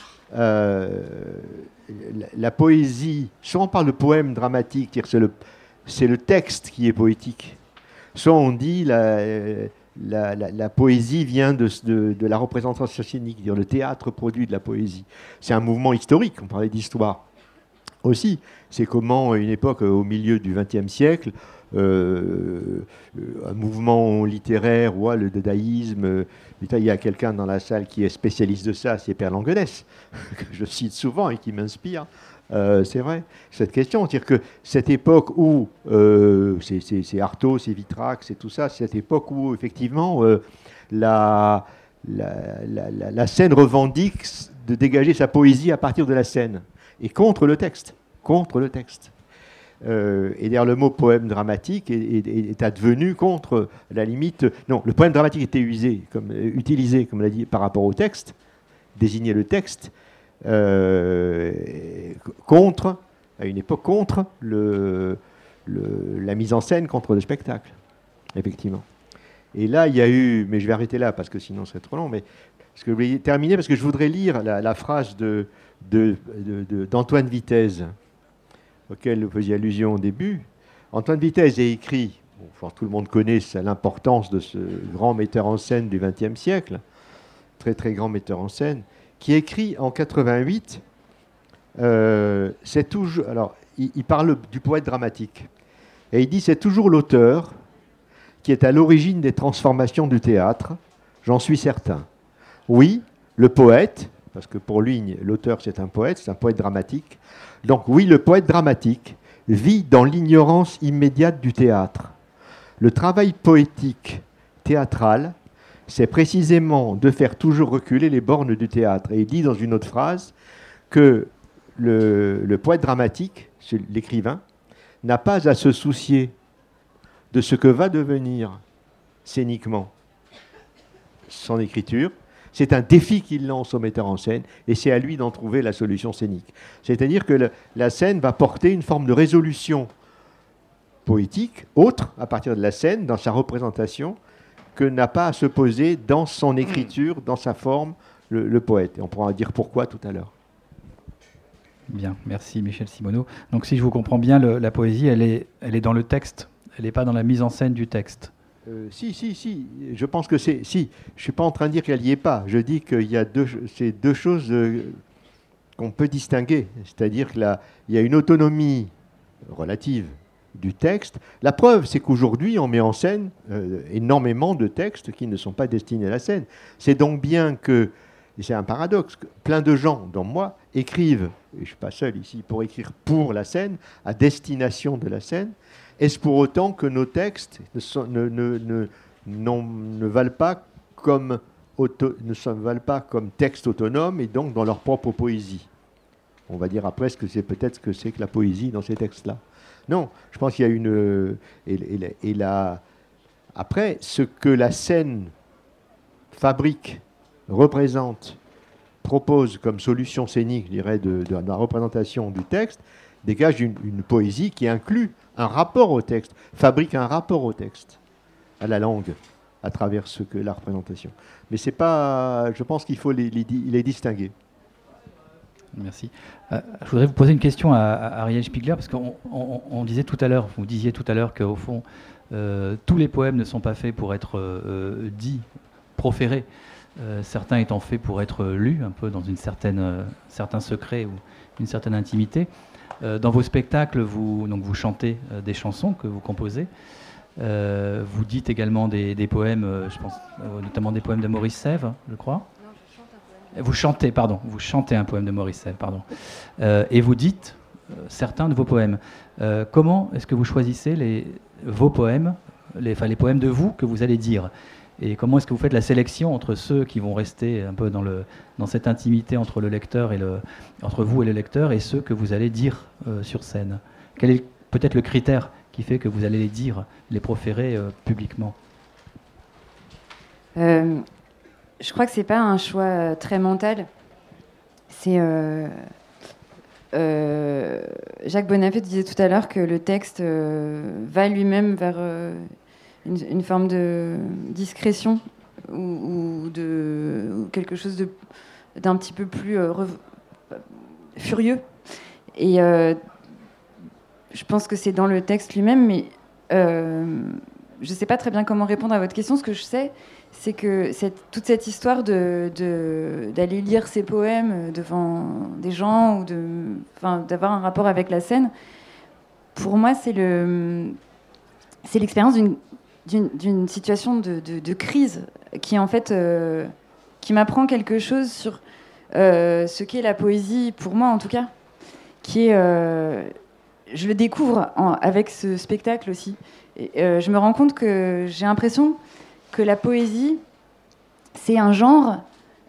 la poésie, soit on parle de poème dramatique, c'est le texte qui est poétique, soit on dit la poésie vient de la représentation scénique, le théâtre produit de la poésie. C'est un mouvement historique, on parlait d'histoire aussi. C'est comment, à une époque, au milieu du XXe siècle, un mouvement littéraire, le dadaïsme. Il y a quelqu'un dans la salle qui est spécialiste de ça, c'est Père Languenès, que je cite souvent et qui m'inspire. C'est vrai, cette question. C'est-à-dire que cette époque où, c'est Artaud, c'est Vitrac, c'est tout ça, c'est cette époque où, effectivement, la scène revendique de dégager sa poésie à partir de la scène, et contre le texte. Et d'ailleurs, le mot poème dramatique est advenu contre la limite. Non, le poème dramatique était utilisé, comme l'a dit, par rapport au texte, désigner le texte, à une époque, contre la mise en scène, contre le spectacle, effectivement. Et là, il y a eu, mais je vais arrêter là parce que sinon ce serait trop long, mais je voulais terminer parce que je voudrais lire la phrase d'Antoine Vitez, auquel vous faisiez allusion au début. Antoine Vitez a écrit, tout le monde connaît l'importance de ce grand metteur en scène du XXe siècle, très très grand metteur en scène, qui écrit en 88, c'est toujours, alors il parle du poète dramatique, et il dit c'est toujours l'auteur qui est à l'origine des transformations du théâtre, j'en suis certain. Oui, le poète, parce que pour lui, l'auteur c'est un poète dramatique. Donc oui, le poète dramatique vit dans l'ignorance immédiate du théâtre. Le travail poétique théâtral, c'est précisément de faire toujours reculer les bornes du théâtre. Et il dit dans une autre phrase que le poète dramatique, l'écrivain, n'a pas à se soucier de ce que va devenir scéniquement son écriture. C'est un défi qu'il lance au metteur en scène et c'est à lui d'en trouver la solution scénique. C'est-à-dire que la scène va porter une forme de résolution poétique, autre à partir de la scène, dans sa représentation, que n'a pas à se poser dans son écriture, dans sa forme, le poète. Et on pourra dire pourquoi tout à l'heure. Bien, merci Michel Simonneau. Donc si je vous comprends bien, la poésie, elle est dans le texte, elle n'est pas dans la mise en scène du texte. Si. Je pense que c'est... Si, je ne suis pas en train de dire qu'elle n'y est pas. Je dis qu'il y a c'est deux choses qu'on peut distinguer. C'est-à-dire qu'il y a une autonomie relative du texte. La preuve, c'est qu'aujourd'hui, on met en scène énormément de textes qui ne sont pas destinés à la scène. C'est donc bien que Et c'est un paradoxe. Plein de gens, dont moi, écrivent, et je ne suis pas seul ici, pour écrire pour la scène, à destination de la scène. Est-ce pour autant que nos textes ne valent pas comme texte autonome et donc dans leur propre poésie? On va dire après c'est peut-être ce que c'est que la poésie dans ces textes-là. Non, je pense qu'il y a une... Après, ce que la scène fabrique, représente, propose comme solution scénique, je dirais, de la représentation du texte, dégage une poésie qui inclut un rapport au texte, fabrique un rapport au texte, à la langue, à travers la représentation. Mais c'est pas... Je pense qu'il faut les distinguer. Merci. Je voudrais vous poser une question à Ariel Spigler, parce qu'on disait tout à l'heure, vous disiez tout à l'heure qu'au fond, tous les poèmes ne sont pas faits pour être dits, proférés, certains étant faits pour être lus, un peu dans certain secret ou une certaine intimité. Dans vos spectacles, vous chantez des chansons que vous composez. Vous dites également des poèmes, je pense notamment des poèmes de Maurice Sèvres, je crois. Vous chantez un poème de Maurice Sèvres, pardon. Et vous dites certains de vos poèmes. Comment est-ce que vous choisissez vos poèmes, les poèmes de vous que vous allez dire? Et comment est-ce que vous faites la sélection entre ceux qui vont rester un peu dans cette intimité entre le lecteur entre vous et le lecteur, et ceux que vous allez dire sur scène? Quel est peut-être le critère qui fait que vous allez les dire, les proférer publiquement? Je crois que c'est pas un choix très mental. C'est Jacques Bonafé disait tout à l'heure que le texte va lui-même vers une forme de discrétion ou quelque chose d'un petit peu plus furieux. Et je pense que c'est dans le texte lui-même, mais je sais pas très bien comment répondre à votre question. Ce que je sais, c'est que toute cette histoire d'aller lire ses poèmes devant des gens ou d'avoir un rapport avec la scène, pour moi, c'est l'expérience d'une situation de crise qui, en fait, qui m'apprend quelque chose sur ce qu'est la poésie, pour moi en tout cas, qui est... je le découvre avec ce spectacle aussi. Et, je me rends compte que j'ai l'impression que la poésie, c'est un genre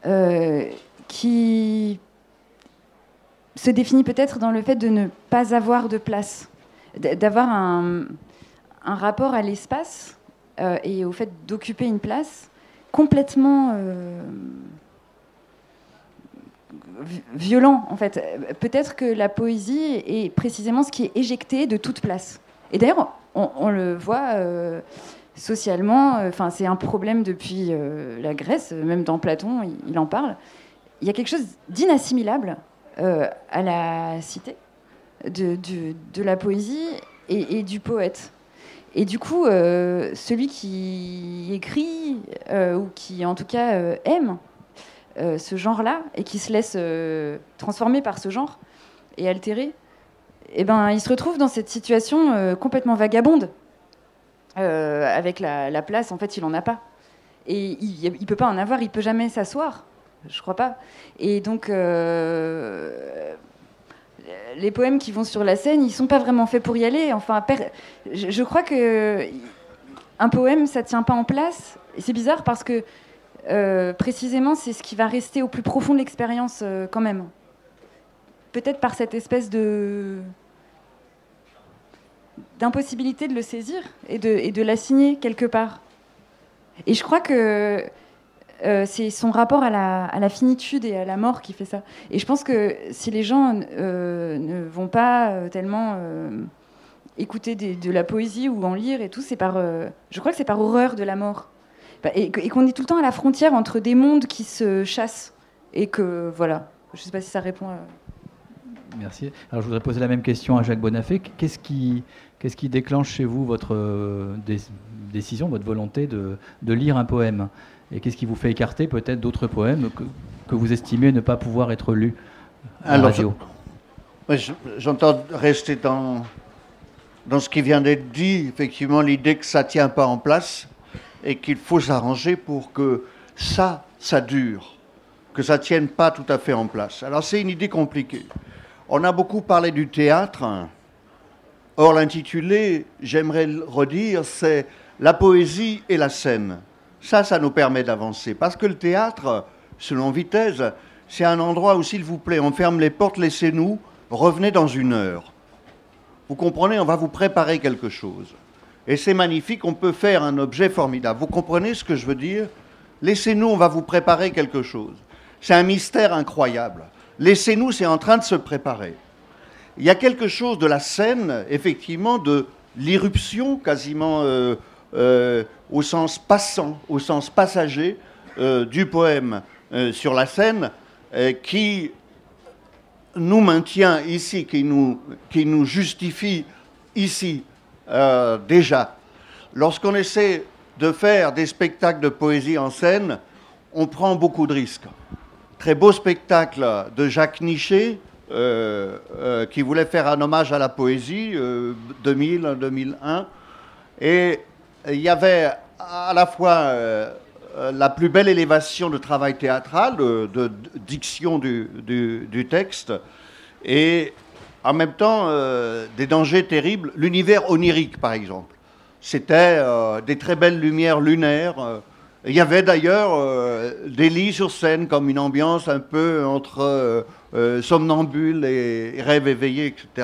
qui se définit peut-être dans le fait de ne pas avoir de place, d'avoir un rapport à l'espace et au fait d'occuper une place complètement violent, en fait. Peut-être que la poésie est précisément ce qui est éjecté de toute place. Et d'ailleurs, on le voit... socialement, c'est un problème depuis la Grèce, même dans Platon, il en parle. Il y a quelque chose d'inassimilable à la cité de la poésie et du poète. Et du coup, celui qui écrit, ou qui en tout cas aime ce genre-là, et qui se laisse transformer par ce genre et altérer, il se retrouve dans cette situation complètement vagabonde. Avec la place, en fait, il en a pas. Et il peut pas en avoir, il peut jamais s'asseoir. Je crois pas. Et donc, les poèmes qui vont sur la scène, ils sont pas vraiment faits pour y aller. Enfin, je crois que un poème, ça tient pas en place. Et c'est bizarre parce que précisément, c'est ce qui va rester au plus profond de l'expérience quand même. Peut-être par cette espèce d'impossibilité de le saisir et de l'assigner quelque part. Et je crois que c'est son rapport à la finitude et à la mort qui fait ça. Et je pense que si les gens ne vont pas tellement écouter de la poésie ou en lire et tout, je crois que c'est par horreur de la mort. Et qu'on est tout le temps à la frontière entre des mondes qui se chassent. Et que, voilà, je ne sais pas si ça répond à... Merci. Alors je voudrais poser la même question à Jacques Bonafé. Qu'est-ce qui déclenche chez vous votre décision, votre volonté de lire un poème? Et qu'est-ce qui vous fait écarter peut-être d'autres poèmes que vous estimez ne pas pouvoir être lus à la radio? J'entends rester dans ce qui vient d'être dit, effectivement, l'idée que ça ne tient pas en place et qu'il faut s'arranger pour que ça dure. que ça ne tienne pas tout à fait en place. Alors c'est une idée compliquée. On a beaucoup parlé du théâtre. Or, l'intitulé, j'aimerais le redire, c'est la poésie et la scène. Ça nous permet d'avancer. Parce que le théâtre, selon Vitesse, c'est un endroit où, s'il vous plaît, on ferme les portes, laissez-nous, revenez dans 1 heure. Vous comprenez, on va vous préparer quelque chose. Et c'est magnifique, on peut faire un objet formidable. Vous comprenez ce que je veux dire? Laissez-nous, on va vous préparer quelque chose. C'est un mystère incroyable. Laissez-nous, c'est en train de se préparer. Il y a quelque chose de la scène, effectivement, de l'irruption quasiment au sens passant, au sens passager du poème sur la scène qui nous maintient ici, qui nous justifie ici déjà. Lorsqu'on essaie de faire des spectacles de poésie en scène, on prend beaucoup de risques. Très beau spectacle de Jacques Nichet, qui voulait faire un hommage à la poésie, 2000-2001. Et il y avait à la fois la plus belle élévation de travail théâtral, de diction du texte, et en même temps des dangers terribles. L'univers onirique, par exemple. C'était des très belles lumières lunaires. Il y avait d'ailleurs des lits sur scène, comme une ambiance un peu entre somnambule et rêve éveillé, etc.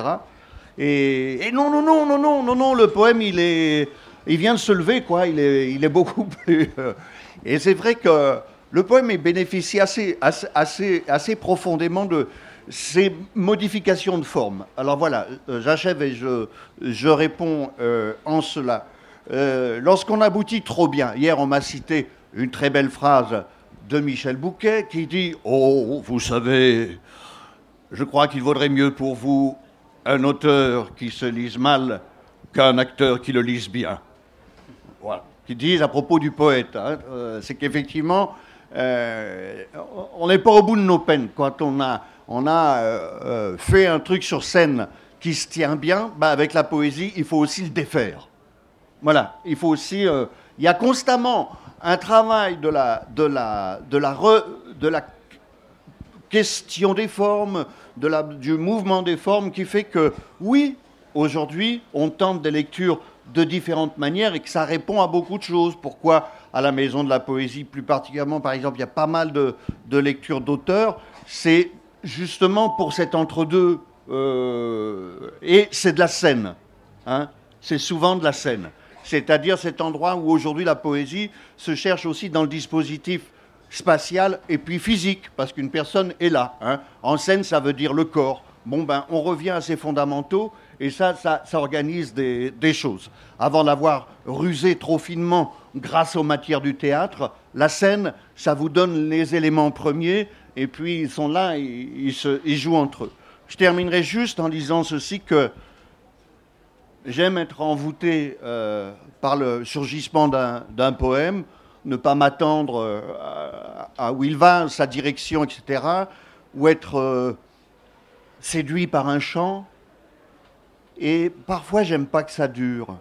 Et non, le poème, il vient de se lever, quoi. Il est beaucoup plus... et c'est vrai que le poème est bénéficié assez profondément de ces modifications de forme. Alors voilà, j'achève et je réponds en cela. Lorsqu'on aboutit trop bien, hier on m'a cité une très belle phrase de Michel Bouquet qui dit « Oh, vous savez, je crois qu'il vaudrait mieux pour vous un auteur qui se lise mal qu'un acteur qui le lise bien. » Voilà. Qui disent à propos du poète, hein, c'est qu'effectivement, on n'est pas au bout de nos peines. Quand on a fait un truc sur scène qui se tient bien, bah avec la poésie, il faut aussi le défaire. Voilà, il faut aussi... il y a constamment un travail de la question des formes, du mouvement des formes qui fait que, oui, aujourd'hui, on tente des lectures de différentes manières et que ça répond à beaucoup de choses. Pourquoi à la Maison de la Poésie, plus particulièrement, par exemple, il y a pas mal de lectures d'auteurs, c'est justement pour cet entre-deux. Et c'est de la scène. Hein, c'est souvent de la scène. C'est-à-dire cet endroit où aujourd'hui la poésie se cherche aussi dans le dispositif spatial et puis physique, parce qu'une personne est là. Hein. En scène, ça veut dire le corps. Bon, ben, on revient à ces fondamentaux, et ça organise des choses. Avant d'avoir rusé trop finement grâce aux matières du théâtre, la scène, ça vous donne les éléments premiers, et puis ils sont là, ils jouent entre eux. Je terminerai juste en disant ceci, que j'aime être envoûté par le surgissement d'un poème, ne pas m'attendre à où il va, sa direction, etc., ou être séduit par un chant. Et parfois, j'aime pas que ça dure.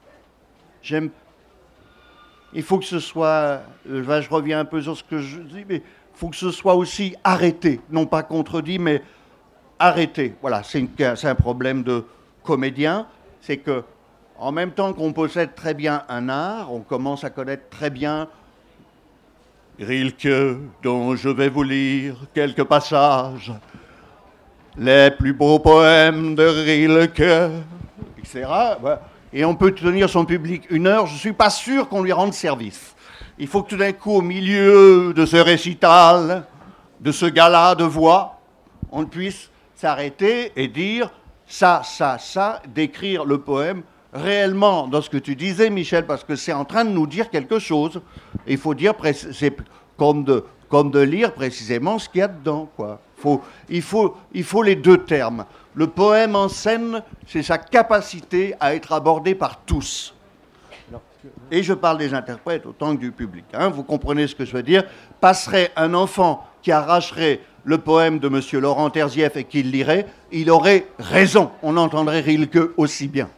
Il faut que ce soit... je reviens un peu sur ce que je dis, mais il faut que ce soit aussi arrêté, non pas contredit, mais arrêté. Voilà, c'est un problème de comédien. C'est que, en même temps qu'on possède très bien un art, on commence à connaître très bien Rilke, dont je vais vous lire quelques passages, les plus beaux poèmes de Rilke, etc. Et on peut tenir son public 1 heure, je ne suis pas sûr qu'on lui rende service. Il faut que tout d'un coup, au milieu de ce récital, de ce gala de voix, on puisse s'arrêter et dire... ça, décrire le poème réellement dans ce que tu disais, Michel, parce que c'est en train de nous dire quelque chose. Il faut dire, c'est comme de lire précisément ce qu'il y a dedans, quoi. Il faut les deux termes. Le poème en scène, c'est sa capacité à être abordé par tous. Et je parle des interprètes autant que du public. Hein, vous comprenez ce que je veux dire? Passerait un enfant qui arracherait le poème de M. Laurent Terzieff et qu'il lirait, il aurait raison. On entendrait Rilke aussi bien.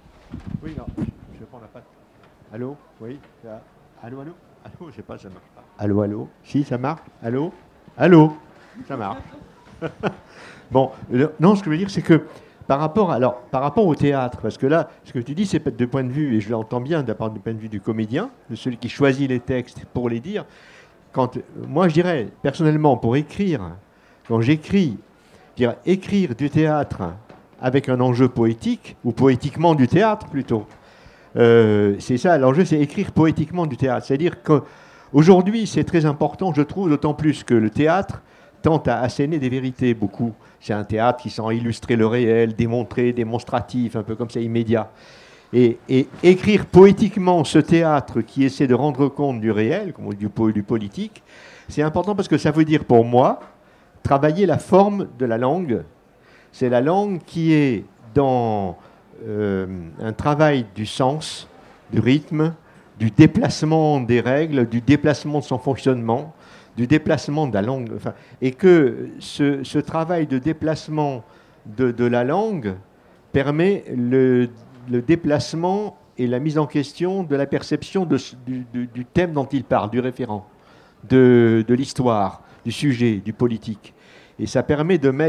Oui, non, je prends la patte. Allô? Oui? Allô? Je sais pas, ça marche pas. Allô, allô. Si, ça marche. Allô, allô. Ça marche. Bon, non, ce que je veux dire, c'est que par rapport au théâtre, parce que là, ce que tu dis, c'est de point de vue, et je l'entends bien, du point de vue du comédien, de celui qui choisit les textes pour les dire. Moi, je dirais, personnellement, pour écrire, quand j'écris, écrire du théâtre avec un enjeu poétique, ou poétiquement du théâtre plutôt, c'est ça, l'enjeu, c'est écrire poétiquement du théâtre. C'est-à-dire qu'aujourd'hui, c'est très important, je trouve, d'autant plus que le théâtre tente à asséner des vérités, beaucoup. C'est un théâtre qui sent illustrer le réel, démontrer, démonstratif, un peu comme ça, immédiat. Et écrire poétiquement ce théâtre qui essaie de rendre compte du réel, du politique, c'est important parce que ça veut dire pour moi travailler la forme de la langue. C'est la langue qui est dans un travail du sens, du rythme, du déplacement des règles, du déplacement de son fonctionnement, du déplacement de la langue. Et que ce travail de déplacement de la langue permet le déplacement et la mise en question de la perception du thème dont il parle, du référent, de l'histoire, du sujet, du politique. Et ça permet de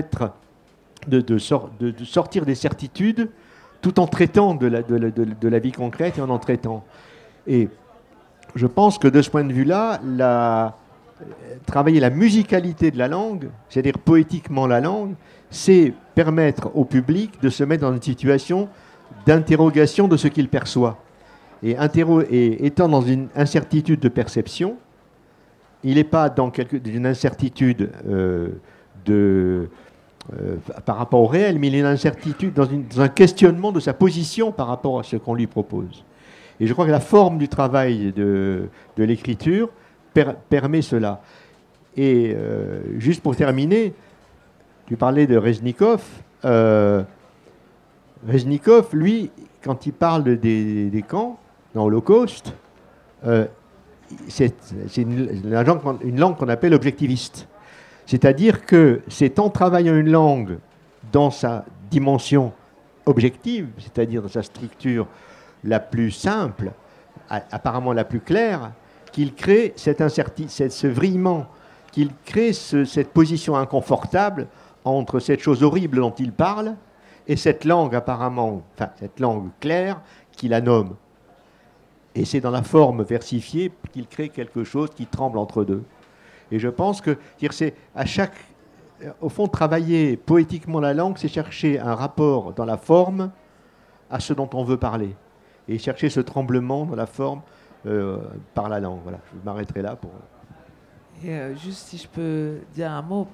sortir des certitudes tout en traitant de la vie concrète et en traitant. Et je pense que de ce point de vue-là, travailler la musicalité de la langue, c'est-à-dire poétiquement la langue, c'est permettre au public de se mettre dans une situation d'interrogation de ce qu'il perçoit. Et étant dans une incertitude de perception, il n'est pas dans une incertitude par rapport au réel, mais il est une incertitude dans un questionnement de sa position par rapport à ce qu'on lui propose. Et je crois que la forme du travail de l'écriture permet cela. Et juste pour terminer, tu parlais de Reznikov. Reznikov, lui, quand il parle des camps, dans l'Holocauste, c'est une langue qu'on appelle objectiviste. C'est-à-dire que c'est en travaillant une langue dans sa dimension objective, c'est-à-dire dans sa structure la plus simple, apparemment la plus claire, qu'il crée ce vrillement, qu'il crée cette position inconfortable entre cette chose horrible dont il parle et cette langue cette langue claire qu'il la nomme. Et c'est dans la forme versifiée qu'il crée quelque chose qui tremble entre deux. Et je pense que c'est au fond, travailler poétiquement la langue, c'est chercher un rapport dans la forme à ce dont on veut parler. Et chercher ce tremblement dans la forme par la langue. Voilà, je m'arrêterai là pour... Et juste si je peux dire un mot,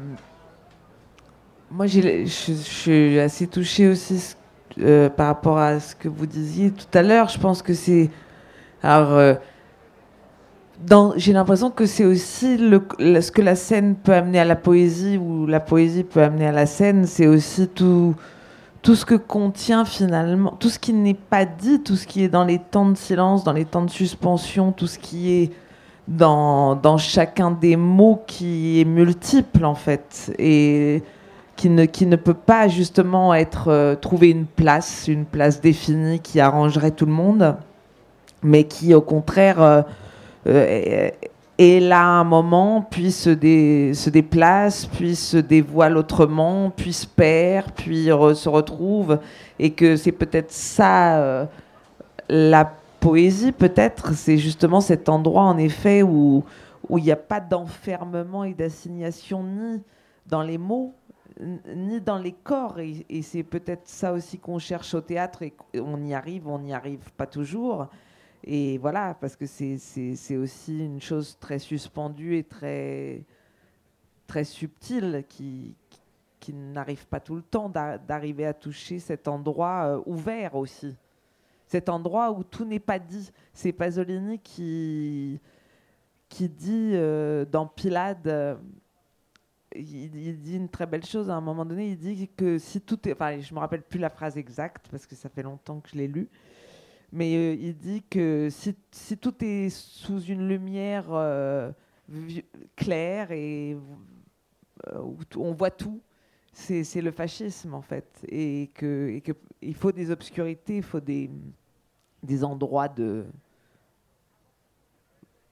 moi je suis assez touchée aussi par rapport à ce que vous disiez tout à l'heure. Je pense que c'est... Alors, j'ai l'impression que c'est aussi ce que la scène peut amener à la poésie, ou la poésie peut amener à la scène, c'est aussi tout ce que contient finalement, tout ce qui n'est pas dit, tout ce qui est dans les temps de silence, dans les temps de suspension, tout ce qui est dans chacun des mots qui est multiple en fait, et qui ne peut pas justement trouver une place définie qui arrangerait tout le monde, mais qui au contraire est là à un moment, puis se déplace, puis se dévoile autrement, puis se perd, puis se retrouve, et que c'est peut-être ça, la poésie peut-être, c'est justement cet endroit en effet où il n'y a pas d'enfermement et d'assignation ni dans les mots, ni dans les corps, et c'est peut-être ça aussi qu'on cherche au théâtre, et on y arrive pas toujours. Et voilà, parce que c'est aussi une chose très suspendue et très, très subtile qui n'arrive pas tout le temps d'arriver à toucher cet endroit ouvert aussi. Cet endroit où tout n'est pas dit. C'est Pasolini qui dit dans Pylade, il dit une très belle chose à un moment donné, il dit que si tout est... Enfin, je ne me rappelle plus la phrase exacte parce que ça fait longtemps que je l'ai lue. Mais il dit que si tout est sous une lumière claire et où on voit tout, c'est le fascisme en fait. Et qu'il faut des obscurités, il faut des endroits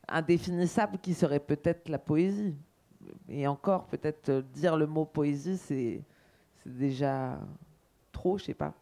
indéfinissable qui serait peut-être la poésie. Et encore, peut-être dire le mot poésie, c'est déjà trop, je sais pas.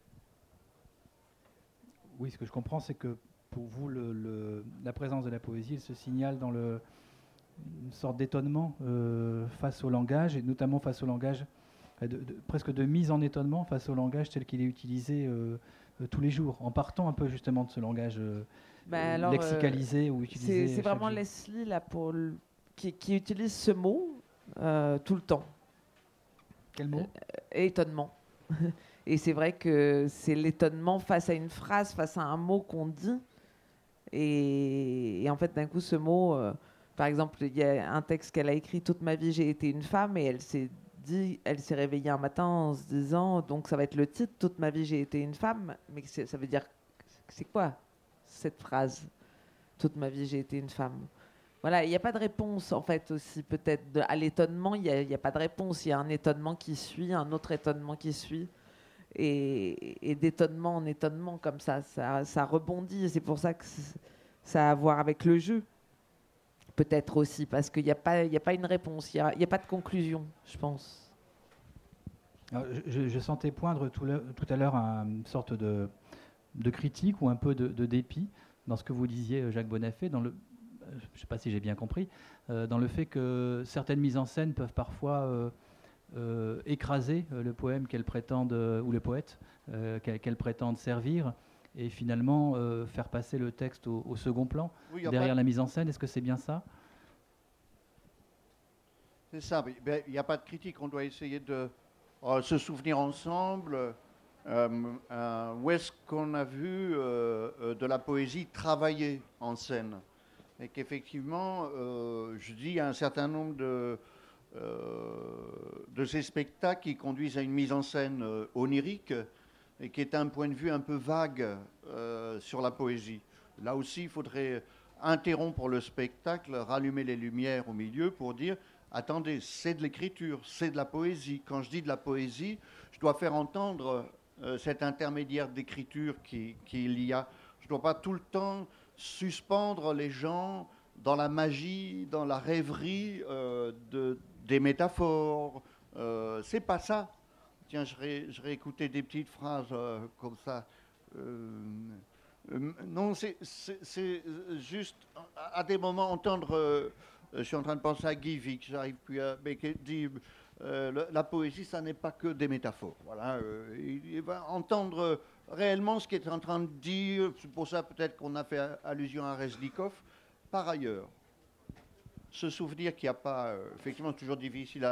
Oui, ce que je comprends, c'est que pour vous, la présence de la poésie, elle se signale dans une sorte d'étonnement face au langage, et notamment face au langage, presque de mise en étonnement face au langage tel qu'il est utilisé tous les jours, en partant un peu justement de ce langage lexicalisé ou utilisé. C'est vraiment jour. Leslie là, qui utilise ce mot tout le temps. Quel mot Étonnement. Et c'est vrai que c'est l'étonnement face à une phrase, face à un mot qu'on dit. Et en fait, d'un coup, ce mot, par exemple, il y a un texte qu'elle a écrit, toute ma vie, j'ai été une femme, et elle s'est réveillée un matin en se disant, donc ça va être le titre, toute ma vie, j'ai été une femme. Mais ça veut dire, c'est quoi cette phrase? Toute ma vie, j'ai été une femme. Voilà, il n'y a pas de réponse, en fait, aussi, peut-être. À l'étonnement, il n'y a pas de réponse. Il y a un étonnement qui suit, un autre étonnement qui suit. Et d'étonnement en étonnement, comme ça rebondit. Et c'est pour ça que ça a à voir avec le jeu. Peut-être aussi, parce qu'il n'y a pas une réponse, il n'y a pas de conclusion, je pense. Alors, je sentais poindre tout à l'heure une sorte de critique ou un peu de dépit dans ce que vous disiez, Jacques Bonafé, je ne sais pas si j'ai bien compris, dans le fait que certaines mises en scène peuvent parfois écraser le poème qu'elles prétendent, ou le poète qu'elles prétendent servir, et finalement faire passer le texte au second plan, derrière la mise en scène. Est-ce que c'est bien ça? C'est ça, il n'y a pas de critique, on doit essayer de se souvenir ensemble où est-ce qu'on a vu de la poésie travailler en scène. Et qu'effectivement, je dis, il y a un certain nombre de ces spectacles qui conduisent à une mise en scène onirique et qui est un point de vue un peu vague sur la poésie. Là aussi, il faudrait interrompre le spectacle, rallumer les lumières au milieu pour dire « Attendez, c'est de l'écriture, c'est de la poésie. Quand je dis de la poésie, je dois faire entendre cet intermédiaire d'écriture qu'il y a. Je ne dois pas tout le temps suspendre les gens dans la magie, dans la rêverie des métaphores. C'est pas ça. Tiens, je réécoutais des petites phrases comme ça. Non, c'est juste à des moments entendre. Je suis en train de penser à Guy Vic, j'arrive plus à. Mais qui dit la poésie, ça n'est pas que des métaphores. Voilà, il va entendre réellement ce qu'il est en train de dire. C'est pour ça peut-être qu'on a fait allusion à Rezlikov. Par ailleurs, se souvenir qu'il n'y a pas. Effectivement, c'est toujours difficile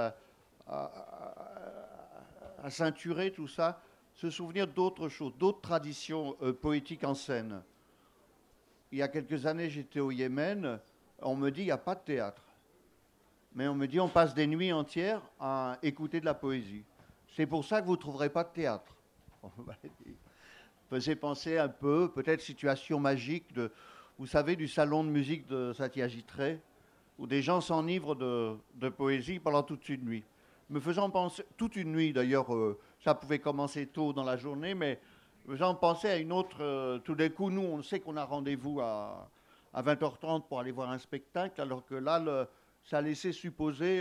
à ceinturer tout ça. Se souvenir d'autres choses, d'autres traditions poétiques en scène. Il y a quelques années, j'étais au Yémen. On me dit, il n'y a pas de théâtre. Mais on me dit, on passe des nuits entières à écouter de la poésie. C'est pour ça que vous ne trouverez pas de théâtre. Faisait penser un peu, peut-être, situation magique, vous savez, du salon de musique de Satyajit Ray, où des gens s'enivrent de poésie pendant toute une nuit. Me faisant penser, toute une nuit d'ailleurs, ça pouvait commencer tôt dans la journée, mais me faisant penser à une autre, tout d'un coup, nous, on sait qu'on a rendez-vous à 20h30 pour aller voir un spectacle, alors que là, ça laissait supposer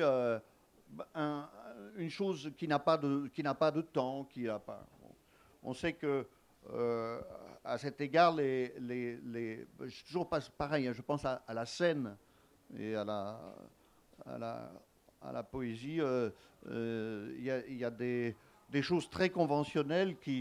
une chose qui n'a pas de temps, On sait que à cet égard, c'est toujours pareil. Hein, je pense à la scène et à la poésie. Il y a des choses très conventionnelles qui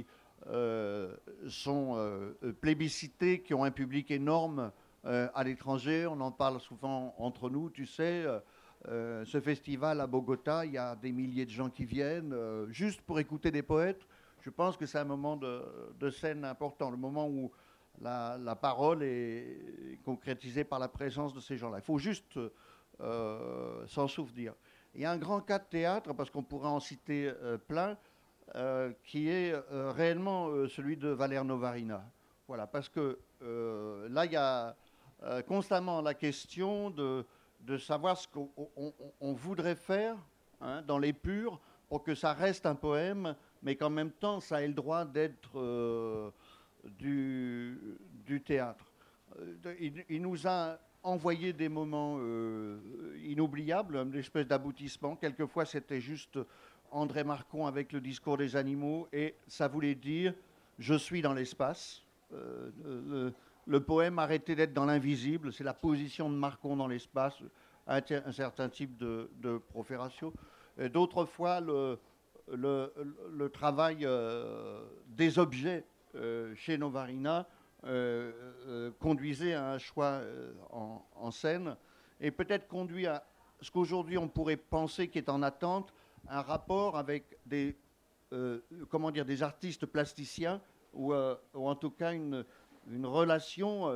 sont plébiscitées, qui ont un public énorme à l'étranger. On en parle souvent entre nous, tu sais. Ce festival à Bogota, il y a des milliers de gens qui viennent juste pour écouter des poètes. Je pense que c'est un moment de scène important, le moment où la parole est concrétisée par la présence de ces gens-là. Il faut juste s'en souvenir. Il y a un grand cas de théâtre, parce qu'on pourrait en citer plein, qui est réellement celui de Valère Novarina. Voilà, parce que là, il y a constamment la question de savoir ce qu'on voudrait faire dans les purs pour que ça reste un poème, mais qu'en même temps, ça ait le droit d'être du théâtre. Il nous a envoyé des moments inoubliables, une espèce d'aboutissement. Quelquefois, c'était juste André Marcon avec le discours des animaux, et ça voulait dire « je suis dans l'espace ». Le poème arrêtait d'être dans l'invisible, c'est la position de Marcon dans l'espace, un certain type de profératio. D'autres fois, le travail des objets chez Novarina conduisait à un choix en scène, et peut-être conduit à ce qu'aujourd'hui on pourrait penser qui est en attente, un rapport avec des artistes plasticiens, ou en tout cas une relation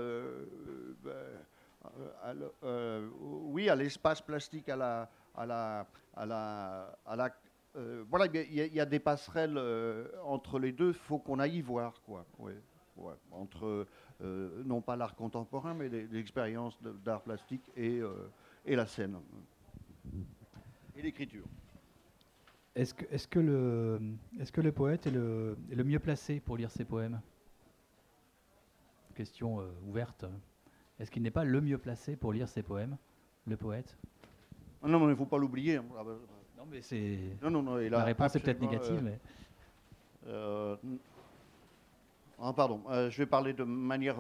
à l'espace plastique, voilà, il y a des passerelles entre les deux, il faut qu'on aille y voir, quoi. Ouais, entre non pas l'art contemporain, mais l'expérience d'art plastique et la scène et l'écriture. Est-ce que le poète est le mieux placé pour lire ses poèmes? Question ouverte. Est-ce qu'il n'est pas le mieux placé pour lire ses poèmes, le poète? Non, mais il ne faut pas l'oublier. Non, mais c'est... Non, la réponse est peut-être négative, mais... pardon, je vais parler de manière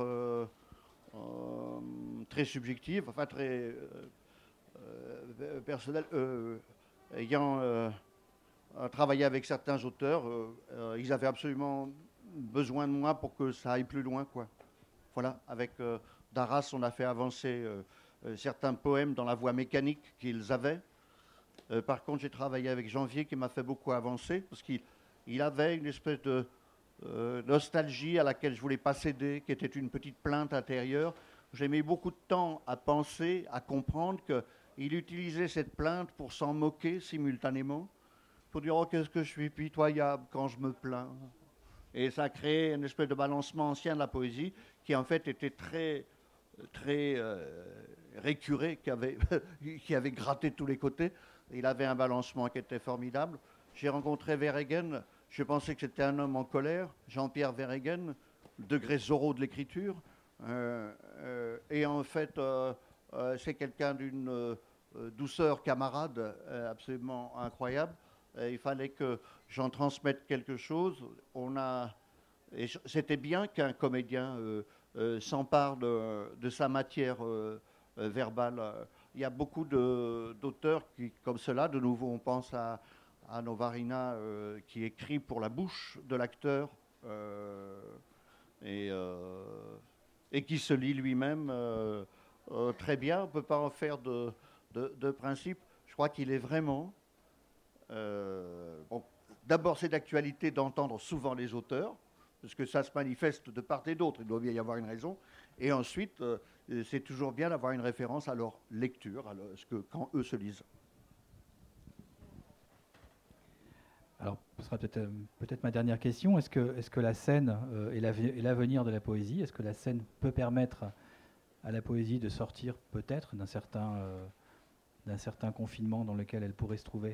très subjective, enfin très personnelle. Ayant travaillé avec certains auteurs, ils avaient absolument besoin de moi pour que ça aille plus loin, quoi. Voilà, avec Darras, on a fait avancer certains poèmes dans la voie mécanique qu'ils avaient. Par contre, j'ai travaillé avec Janvier qui m'a fait beaucoup avancer, parce qu'il avait une espèce de nostalgie à laquelle je voulais pas céder, qui était une petite plainte intérieure. J'ai mis beaucoup de temps à penser, à comprendre qu'il utilisait cette plainte pour s'en moquer simultanément, pour dire « Oh, qu'est-ce que je suis pitoyable quand je me plains ». Et ça a créé une espèce de balancement ancien de la poésie qui en fait était très récurré, qui avait gratté de tous les côtés. Il avait un balancement qui était formidable. J'ai rencontré Verhaegen, je pensais que c'était un homme en colère, Jean-Pierre Verhaegen, degré Zorro de l'écriture. Et en fait, c'est quelqu'un d'une douceur camarade absolument incroyable. Il fallait que j'en transmette quelque chose. Et c'était bien qu'un comédien s'empare de sa matière verbale. Il y a beaucoup d'auteurs qui, comme cela, de nouveau on pense à Novarina, qui écrit pour la bouche de l'acteur et qui se lit lui-même très bien. On ne peut pas en faire de principe. Je crois qu'il est vraiment... d'abord, c'est d'actualité d'entendre souvent les auteurs, parce que ça se manifeste de part et d'autre, il doit bien y avoir une raison. Et ensuite, c'est toujours bien d'avoir une référence à leur lecture, quand eux se lisent. Alors, ce sera peut-être ma dernière question. Est-ce que la scène est l'avenir de la poésie? Est-ce que la scène peut permettre à la poésie de sortir peut-être d'un certain confinement dans lequel elle pourrait se trouver?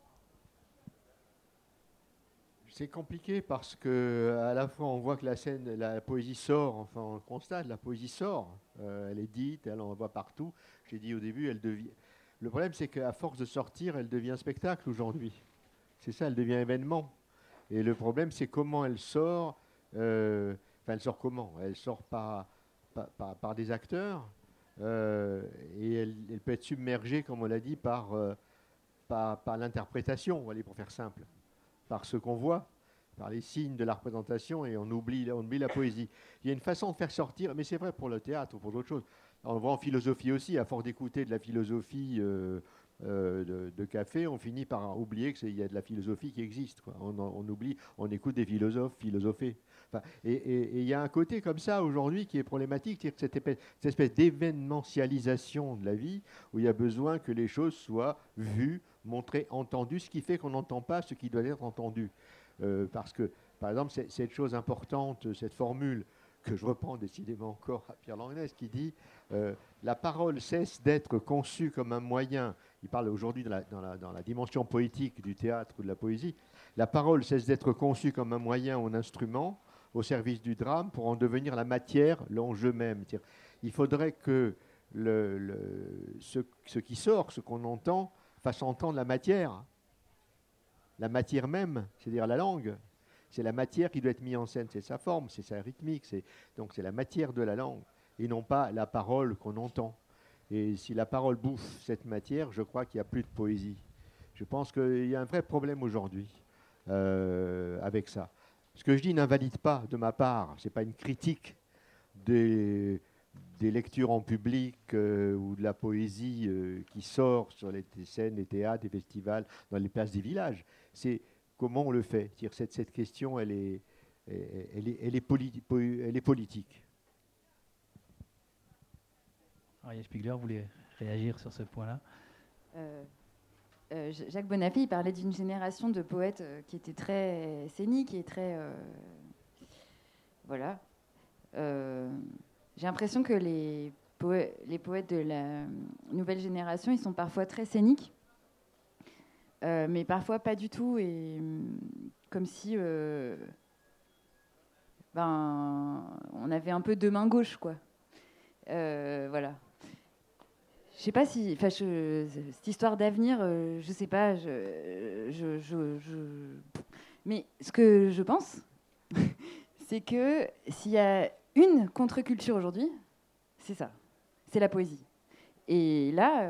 C'est compliqué parce que à la fois on voit que la poésie sort, enfin on constate, la poésie sort, elle est dite, elle en voit partout. J'ai dit au début, elle devient. Le problème c'est qu'à force de sortir, elle devient spectacle aujourd'hui. C'est ça, elle devient événement. Et le problème c'est comment elle sort. Elle sort comment? Elle sort par des acteurs et elle peut être submergée, comme on l'a dit, par l'interprétation. On va aller pour faire simple. Par ce qu'on voit, par les signes de la représentation, et on oublie la poésie. Il y a une façon de faire sortir, mais c'est vrai pour le théâtre ou pour d'autres choses. On le voit en philosophie aussi, à force d'écouter de la philosophie de café, on finit par oublier qu'il y a de la philosophie qui existe, quoi. On oublie, on écoute des philosophes philosopher. Enfin, et il y a un côté comme ça aujourd'hui qui est problématique, c'est-à-dire cette espèce d'événementialisation de la vie où il y a besoin que les choses soient vues, montrées, entendues, ce qui fait qu'on n'entend pas ce qui doit être entendu. Parce que, par exemple, cette chose importante, cette formule que je reprends décidément encore à Pierre Langnès, qui dit la parole cesse d'être conçue comme un moyen. Il parle aujourd'hui dans la dimension poétique du théâtre ou de la poésie. La parole cesse d'être conçue comme un moyen ou un instrument au service du drame pour en devenir la matière, l'enjeu même. Il faudrait que ce qui sort, ce qu'on entend, fasse entendre la matière même, c'est-à-dire la langue. C'est la matière qui doit être mise en scène, c'est sa forme, c'est sa rythmique, donc c'est la matière de la langue, et non pas la parole qu'on entend. Et si la parole bouffe cette matière, je crois qu'il n'y a plus de poésie. Je pense qu'il y a un vrai problème aujourd'hui avec ça. Ce que je dis n'invalide pas de ma part, ce n'est pas une critique des lectures en public ou de la poésie qui sort sur les scènes, les théâtres, les festivals, dans les places des villages. C'est comment on le fait. Cette question, elle est politique. Ariel Spiegler voulait réagir sur ce point-là. Jacques Bonafé, il parlait d'une génération de poètes qui était très scénique et très... voilà. J'ai l'impression que les poètes de la nouvelle génération, ils sont parfois très scéniques, mais parfois pas du tout, et comme si on avait un peu deux mains gauches, quoi. Voilà. Je sais pas si, cette histoire d'avenir, je sais pas. Mais ce que je pense, c'est que s'il y a une contre-culture aujourd'hui, c'est ça, c'est la poésie. Et là,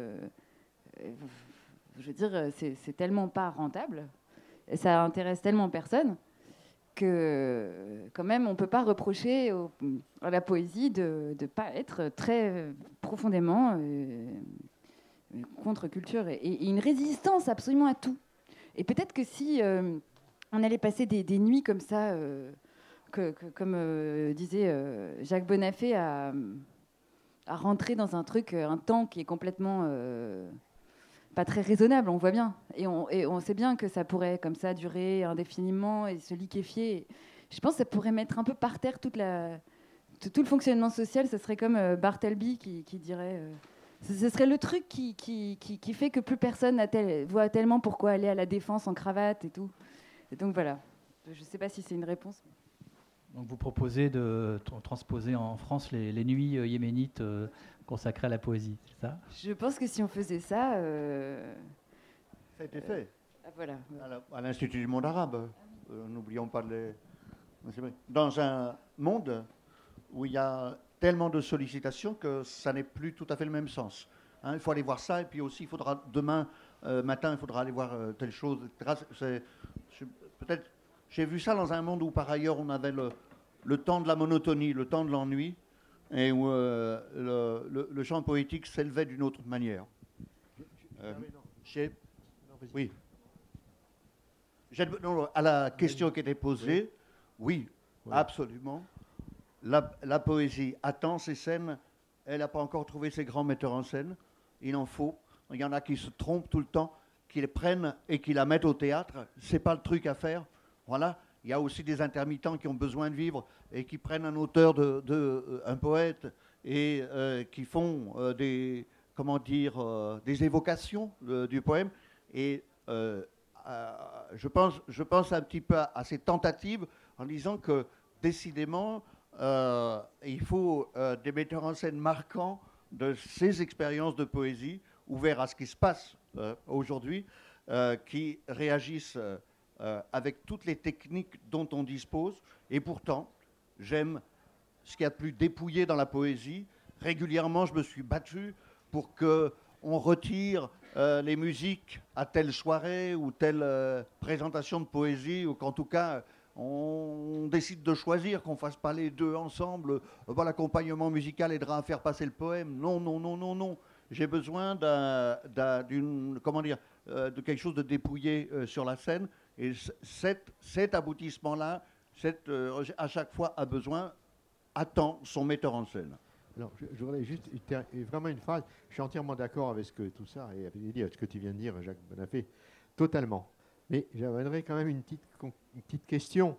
je veux dire, c'est tellement pas rentable, ça intéresse tellement personne que quand même on peut pas reprocher à la poésie de ne pas être très profondément contre-culture et une résistance absolument à tout. Et peut-être que si on allait passer des nuits comme ça, comme disait Jacques Bonafé, à rentrer dans un temps qui est complètement pas très raisonnable, on voit bien. Et on sait bien que ça pourrait comme ça durer indéfiniment et se liquéfier. Je pense que ça pourrait mettre un peu par terre tout le fonctionnement social. Ce serait comme Bartleby qui dirait... ce serait le truc qui fait que plus personne voit tellement pourquoi aller à la Défense en cravate et tout. Et donc voilà. Je ne sais pas si c'est une réponse. Donc vous proposez de transposer en France les nuits yéménites consacrées à la poésie, c'est ça? Je pense que si on faisait ça... Ça a été fait. Voilà. À l'Institut du monde arabe. N'oublions pas de les... C'est vrai. Dans un monde où il y a tellement de sollicitations que ça n'est plus tout à fait le même sens. Il faut aller voir ça, et puis aussi, il faudra demain matin, il faudra aller voir telle chose, etc. Peut-être... J'ai vu ça dans un monde où, par ailleurs, on avait le temps de la monotonie, le temps de l'ennui, et où le chant poétique s'élevait d'une autre manière. Oui. À la question qui était posée, oui, absolument. La poésie attend ces scènes. Elle n'a pas encore trouvé ses grands metteurs en scène. Il en faut. Il y en a qui se trompent tout le temps, qui les prennent et qui la mettent au théâtre. C'est pas le truc à faire. Voilà, il y a aussi des intermittents qui ont besoin de vivre et qui prennent un auteur, un poète, et qui font des évocations du poème. Et je pense un petit peu à ces tentatives en disant que décidément, il faut des metteurs en scène marquants de ces expériences de poésie, ouverts à ce qui se passe aujourd'hui, qui réagissent avec toutes les techniques dont on dispose. Et pourtant, j'aime ce qu'il y a de plus dépouillé dans la poésie. Régulièrement, je me suis battu pour qu'on retire les musiques à telle soirée ou telle présentation de poésie, ou qu'en tout cas, on décide de choisir, qu'on ne fasse pas les deux ensemble. L'accompagnement musical aidera à faire passer le poème. Non, non, non, non, non. J'ai besoin de quelque chose de dépouillé sur la scène. Et cet aboutissement-là, à chaque fois attend son metteur en scène. Alors, je voudrais juste vraiment une phrase. Je suis entièrement d'accord avec tout ça et avec ce que tu viens de dire, Jacques Bonafé, totalement. Mais j'avais quand même une petite question.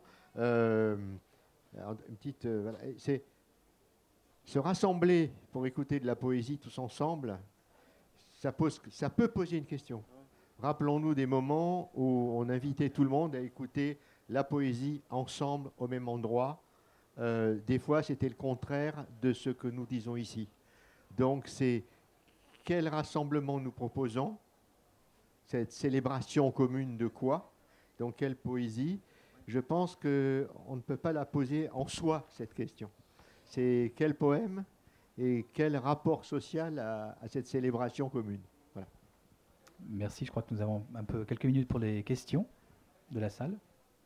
C'est se rassembler pour écouter de la poésie tous ensemble. Ça peut poser une question. Rappelons-nous des moments où on invitait tout le monde à écouter la poésie ensemble au même endroit. Des fois, c'était le contraire de ce que nous disons ici. Donc c'est quel rassemblement nous proposons, cette célébration commune de quoi, donc quelle poésie. Je pense qu'on ne peut pas la poser en soi, cette question. C'est quel poème et quel rapport social à cette célébration commune. Voilà. Merci, je crois que nous avons un peu quelques minutes pour les questions de la salle.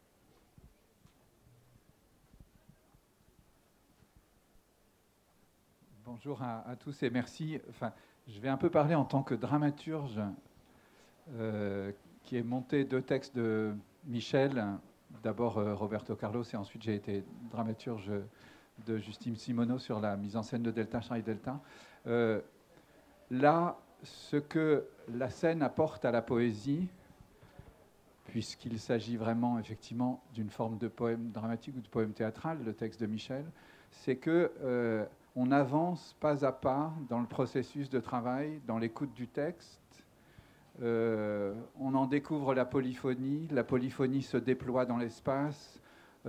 Bonjour à tous et merci. Enfin, je vais un peu parler en tant que dramaturge qui est monté 2 textes de Michel, d'abord Roberto Carlos et ensuite j'ai été dramaturge de Justine Simoneau sur la mise en scène de Delta, Charlie Delta. Là, ce que la scène apporte à la poésie, puisqu'il s'agit vraiment effectivement d'une forme de poème dramatique ou de poème théâtral, le texte de Michel, c'est que on avance pas à pas dans le processus de travail, dans l'écoute du texte. On en découvre la polyphonie se déploie dans l'espace.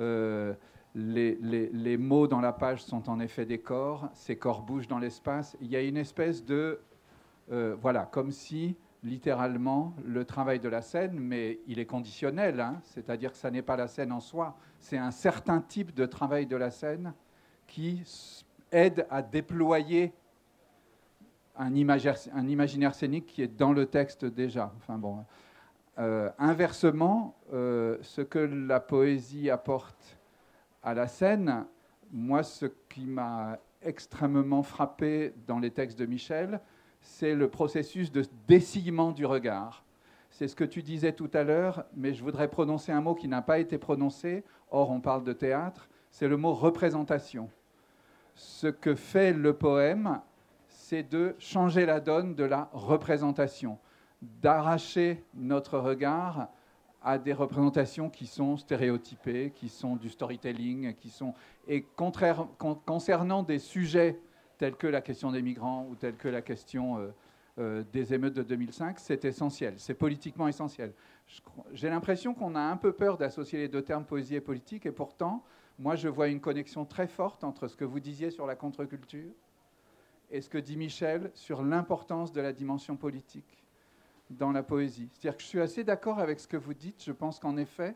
Les mots dans la page sont en effet des corps, ces corps bougent dans l'espace. Il y a une espèce de... voilà, comme si, littéralement, le travail de la scène, mais il est conditionnel, hein, c'est-à-dire que ça n'est pas la scène en soi, c'est un certain type de travail de la scène qui aide à déployer un imaginaire scénique qui est dans le texte déjà. Enfin, bon. Inversement, ce que la poésie apporte à la scène, moi, ce qui m'a extrêmement frappé dans les textes de Michel, c'est le processus de dessillement du regard. C'est ce que tu disais tout à l'heure, mais je voudrais prononcer un mot qui n'a pas été prononcé, or on parle de théâtre, c'est le mot représentation. Ce que fait le poème, c'est de changer la donne de la représentation, d'arracher notre regard à des représentations qui sont stéréotypées, qui sont du storytelling, et concernant des sujets tels que la question des migrants ou tels que la question des émeutes de 2005, c'est essentiel, c'est politiquement essentiel. J'ai l'impression qu'on a un peu peur d'associer les 2 termes poésie et politique, et pourtant, moi je vois une connexion très forte entre ce que vous disiez sur la contre-culture et ce que dit Michel sur l'importance de la dimension politique dans la poésie. C'est-à-dire que je suis assez d'accord avec ce que vous dites. Je pense qu'en effet,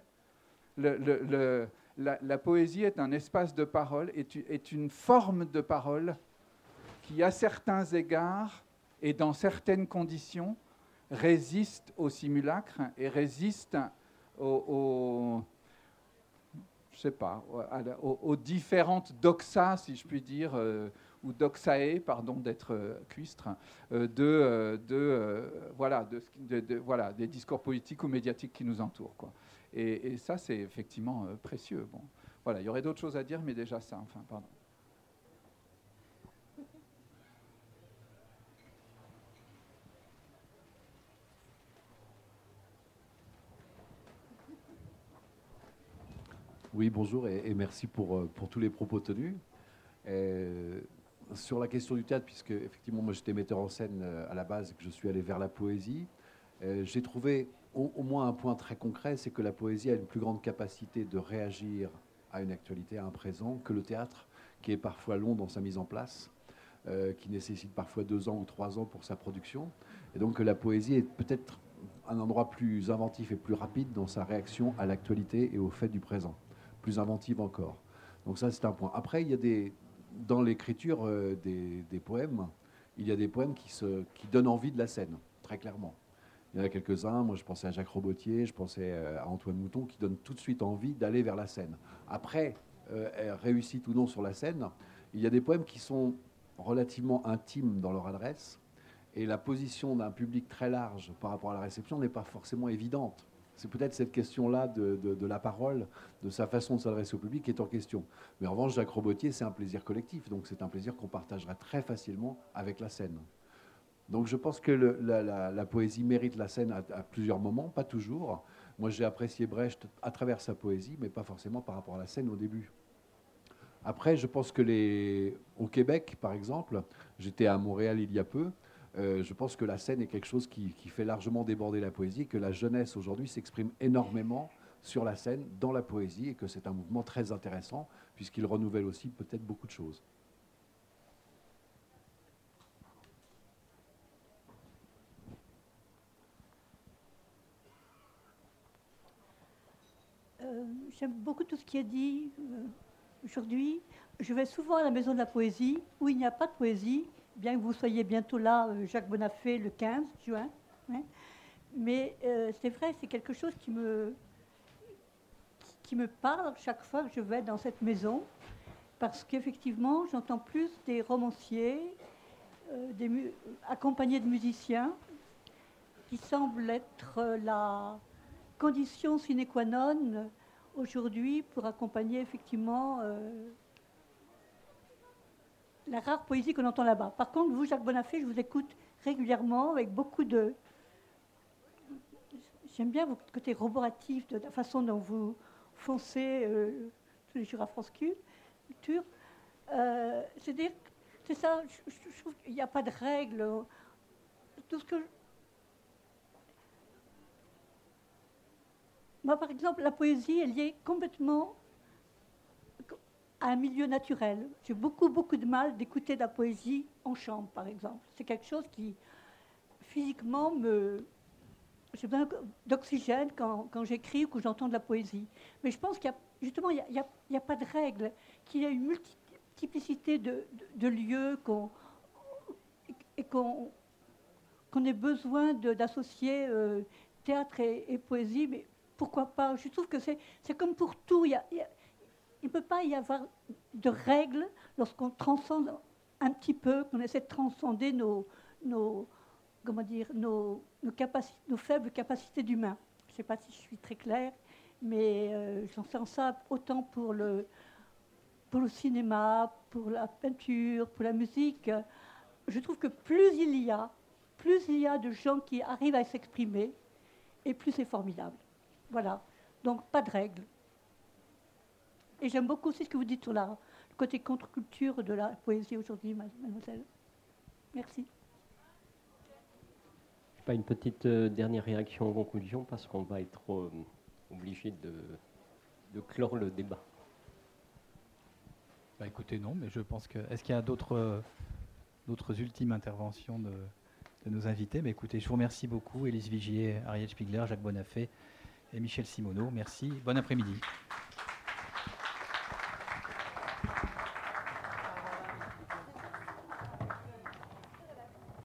la poésie est un espace de parole, est une forme de parole qui, à certains égards et dans certaines conditions, résiste au simulacre et résiste je sais pas, aux différentes doxas, si je puis dire, ou doxae, pardon d'être cuistre, voilà, des discours politiques ou médiatiques qui nous entourent, quoi. Et ça, c'est effectivement précieux. Bon, voilà, il y aurait d'autres choses à dire, mais déjà ça, enfin, pardon. Oui, bonjour et merci pour tous les propos tenus. Sur la question du théâtre, puisque effectivement moi j'étais metteur en scène à la base et que je suis allé vers la poésie, j'ai trouvé au moins un point très concret, c'est que la poésie a une plus grande capacité de réagir à une actualité, à un présent, que le théâtre, qui est parfois long dans sa mise en place, qui nécessite parfois 2 ans ou 3 ans pour sa production. Et donc la poésie est peut-être un endroit plus inventif et plus rapide dans sa réaction à l'actualité et au fait du présent. Plus inventive encore. Donc ça, c'est un point. Après, il y a dans l'écriture des poèmes, il y a des poèmes qui donnent envie de la scène, très clairement. Il y en a quelques-uns, moi je pensais à Jacques Robotier, je pensais à Antoine Mouton, qui donnent tout de suite envie d'aller vers la scène. Après, réussite ou non sur la scène, il y a des poèmes qui sont relativement intimes dans leur adresse, et la position d'un public très large par rapport à la réception n'est pas forcément évidente. C'est peut-être cette question-là de la parole, de sa façon de s'adresser au public qui est en question. Mais en revanche, Jacques Robotier, c'est un plaisir collectif, donc c'est un plaisir qu'on partagerait très facilement avec la scène. Donc je pense que la poésie mérite la scène à plusieurs moments, pas toujours. Moi, j'ai apprécié Brecht à travers sa poésie, mais pas forcément par rapport à la scène au début. Après, je pense que au Québec, par exemple, j'étais à Montréal il y a peu, je pense que la scène est quelque chose qui fait largement déborder la poésie, que la jeunesse aujourd'hui s'exprime énormément sur la scène, dans la poésie, et que c'est un mouvement très intéressant, puisqu'il renouvelle aussi peut-être beaucoup de choses. j'aime beaucoup tout ce qui est dit aujourd'hui. Je vais souvent à la Maison de la Poésie, où il n'y a pas de poésie, bien que vous soyez bientôt là, Jacques Bonafé, le 15 juin. Hein. Mais c'est vrai, c'est quelque chose qui me parle chaque fois que je vais dans cette maison, parce qu'effectivement, j'entends plus des romanciers accompagnés de musiciens, qui semblent être la condition sine qua non aujourd'hui pour accompagner effectivement la rare poésie qu'on entend là-bas. Par contre, vous, Jacques Bonafé, je vous écoute régulièrement avec beaucoup de... J'aime bien votre côté roboratif, de la façon dont vous foncez tous les jours à France Culture. C'est-à-dire, c'est ça, je trouve qu'il n'y a pas de règles. Tout ce que... Moi, par exemple, la poésie est liée complètement à un milieu naturel. J'ai beaucoup de mal d'écouter de la poésie en chambre, par exemple. C'est quelque chose qui, physiquement, j'ai besoin d'oxygène quand j'écris ou que j'entends de la poésie. Mais je pense qu'il y a, justement, il n'y a pas de règle, qu'il y a une multiplicité de lieux qu'on ait besoin d'associer théâtre et poésie, mais pourquoi pas? Je trouve que c'est comme pour tout. Il ne peut pas y avoir de règles lorsqu'on transcende un petit peu, qu'on essaie de transcender nos faibles capacités d'humain. Je ne sais pas si je suis très claire, mais j'en sens ça autant pour le cinéma, pour la peinture, pour la musique. Je trouve que plus il y a de gens qui arrivent à s'exprimer, et plus c'est formidable. Voilà. Donc, pas de règles. Et j'aime beaucoup aussi ce que vous dites sur le côté contre-culture de la poésie aujourd'hui, mademoiselle. Merci. Pas une petite dernière réaction en conclusion, parce qu'on va être obligé de clore le débat. Bah écoutez, non, mais je pense que... Est-ce qu'il y a d'autres ultimes interventions de nos invités? Bah écoutez, je vous remercie beaucoup, Élise Vigier, Ariel Spigler, Jacques Bonafé et Michel Simoneau. Merci, bon après-midi.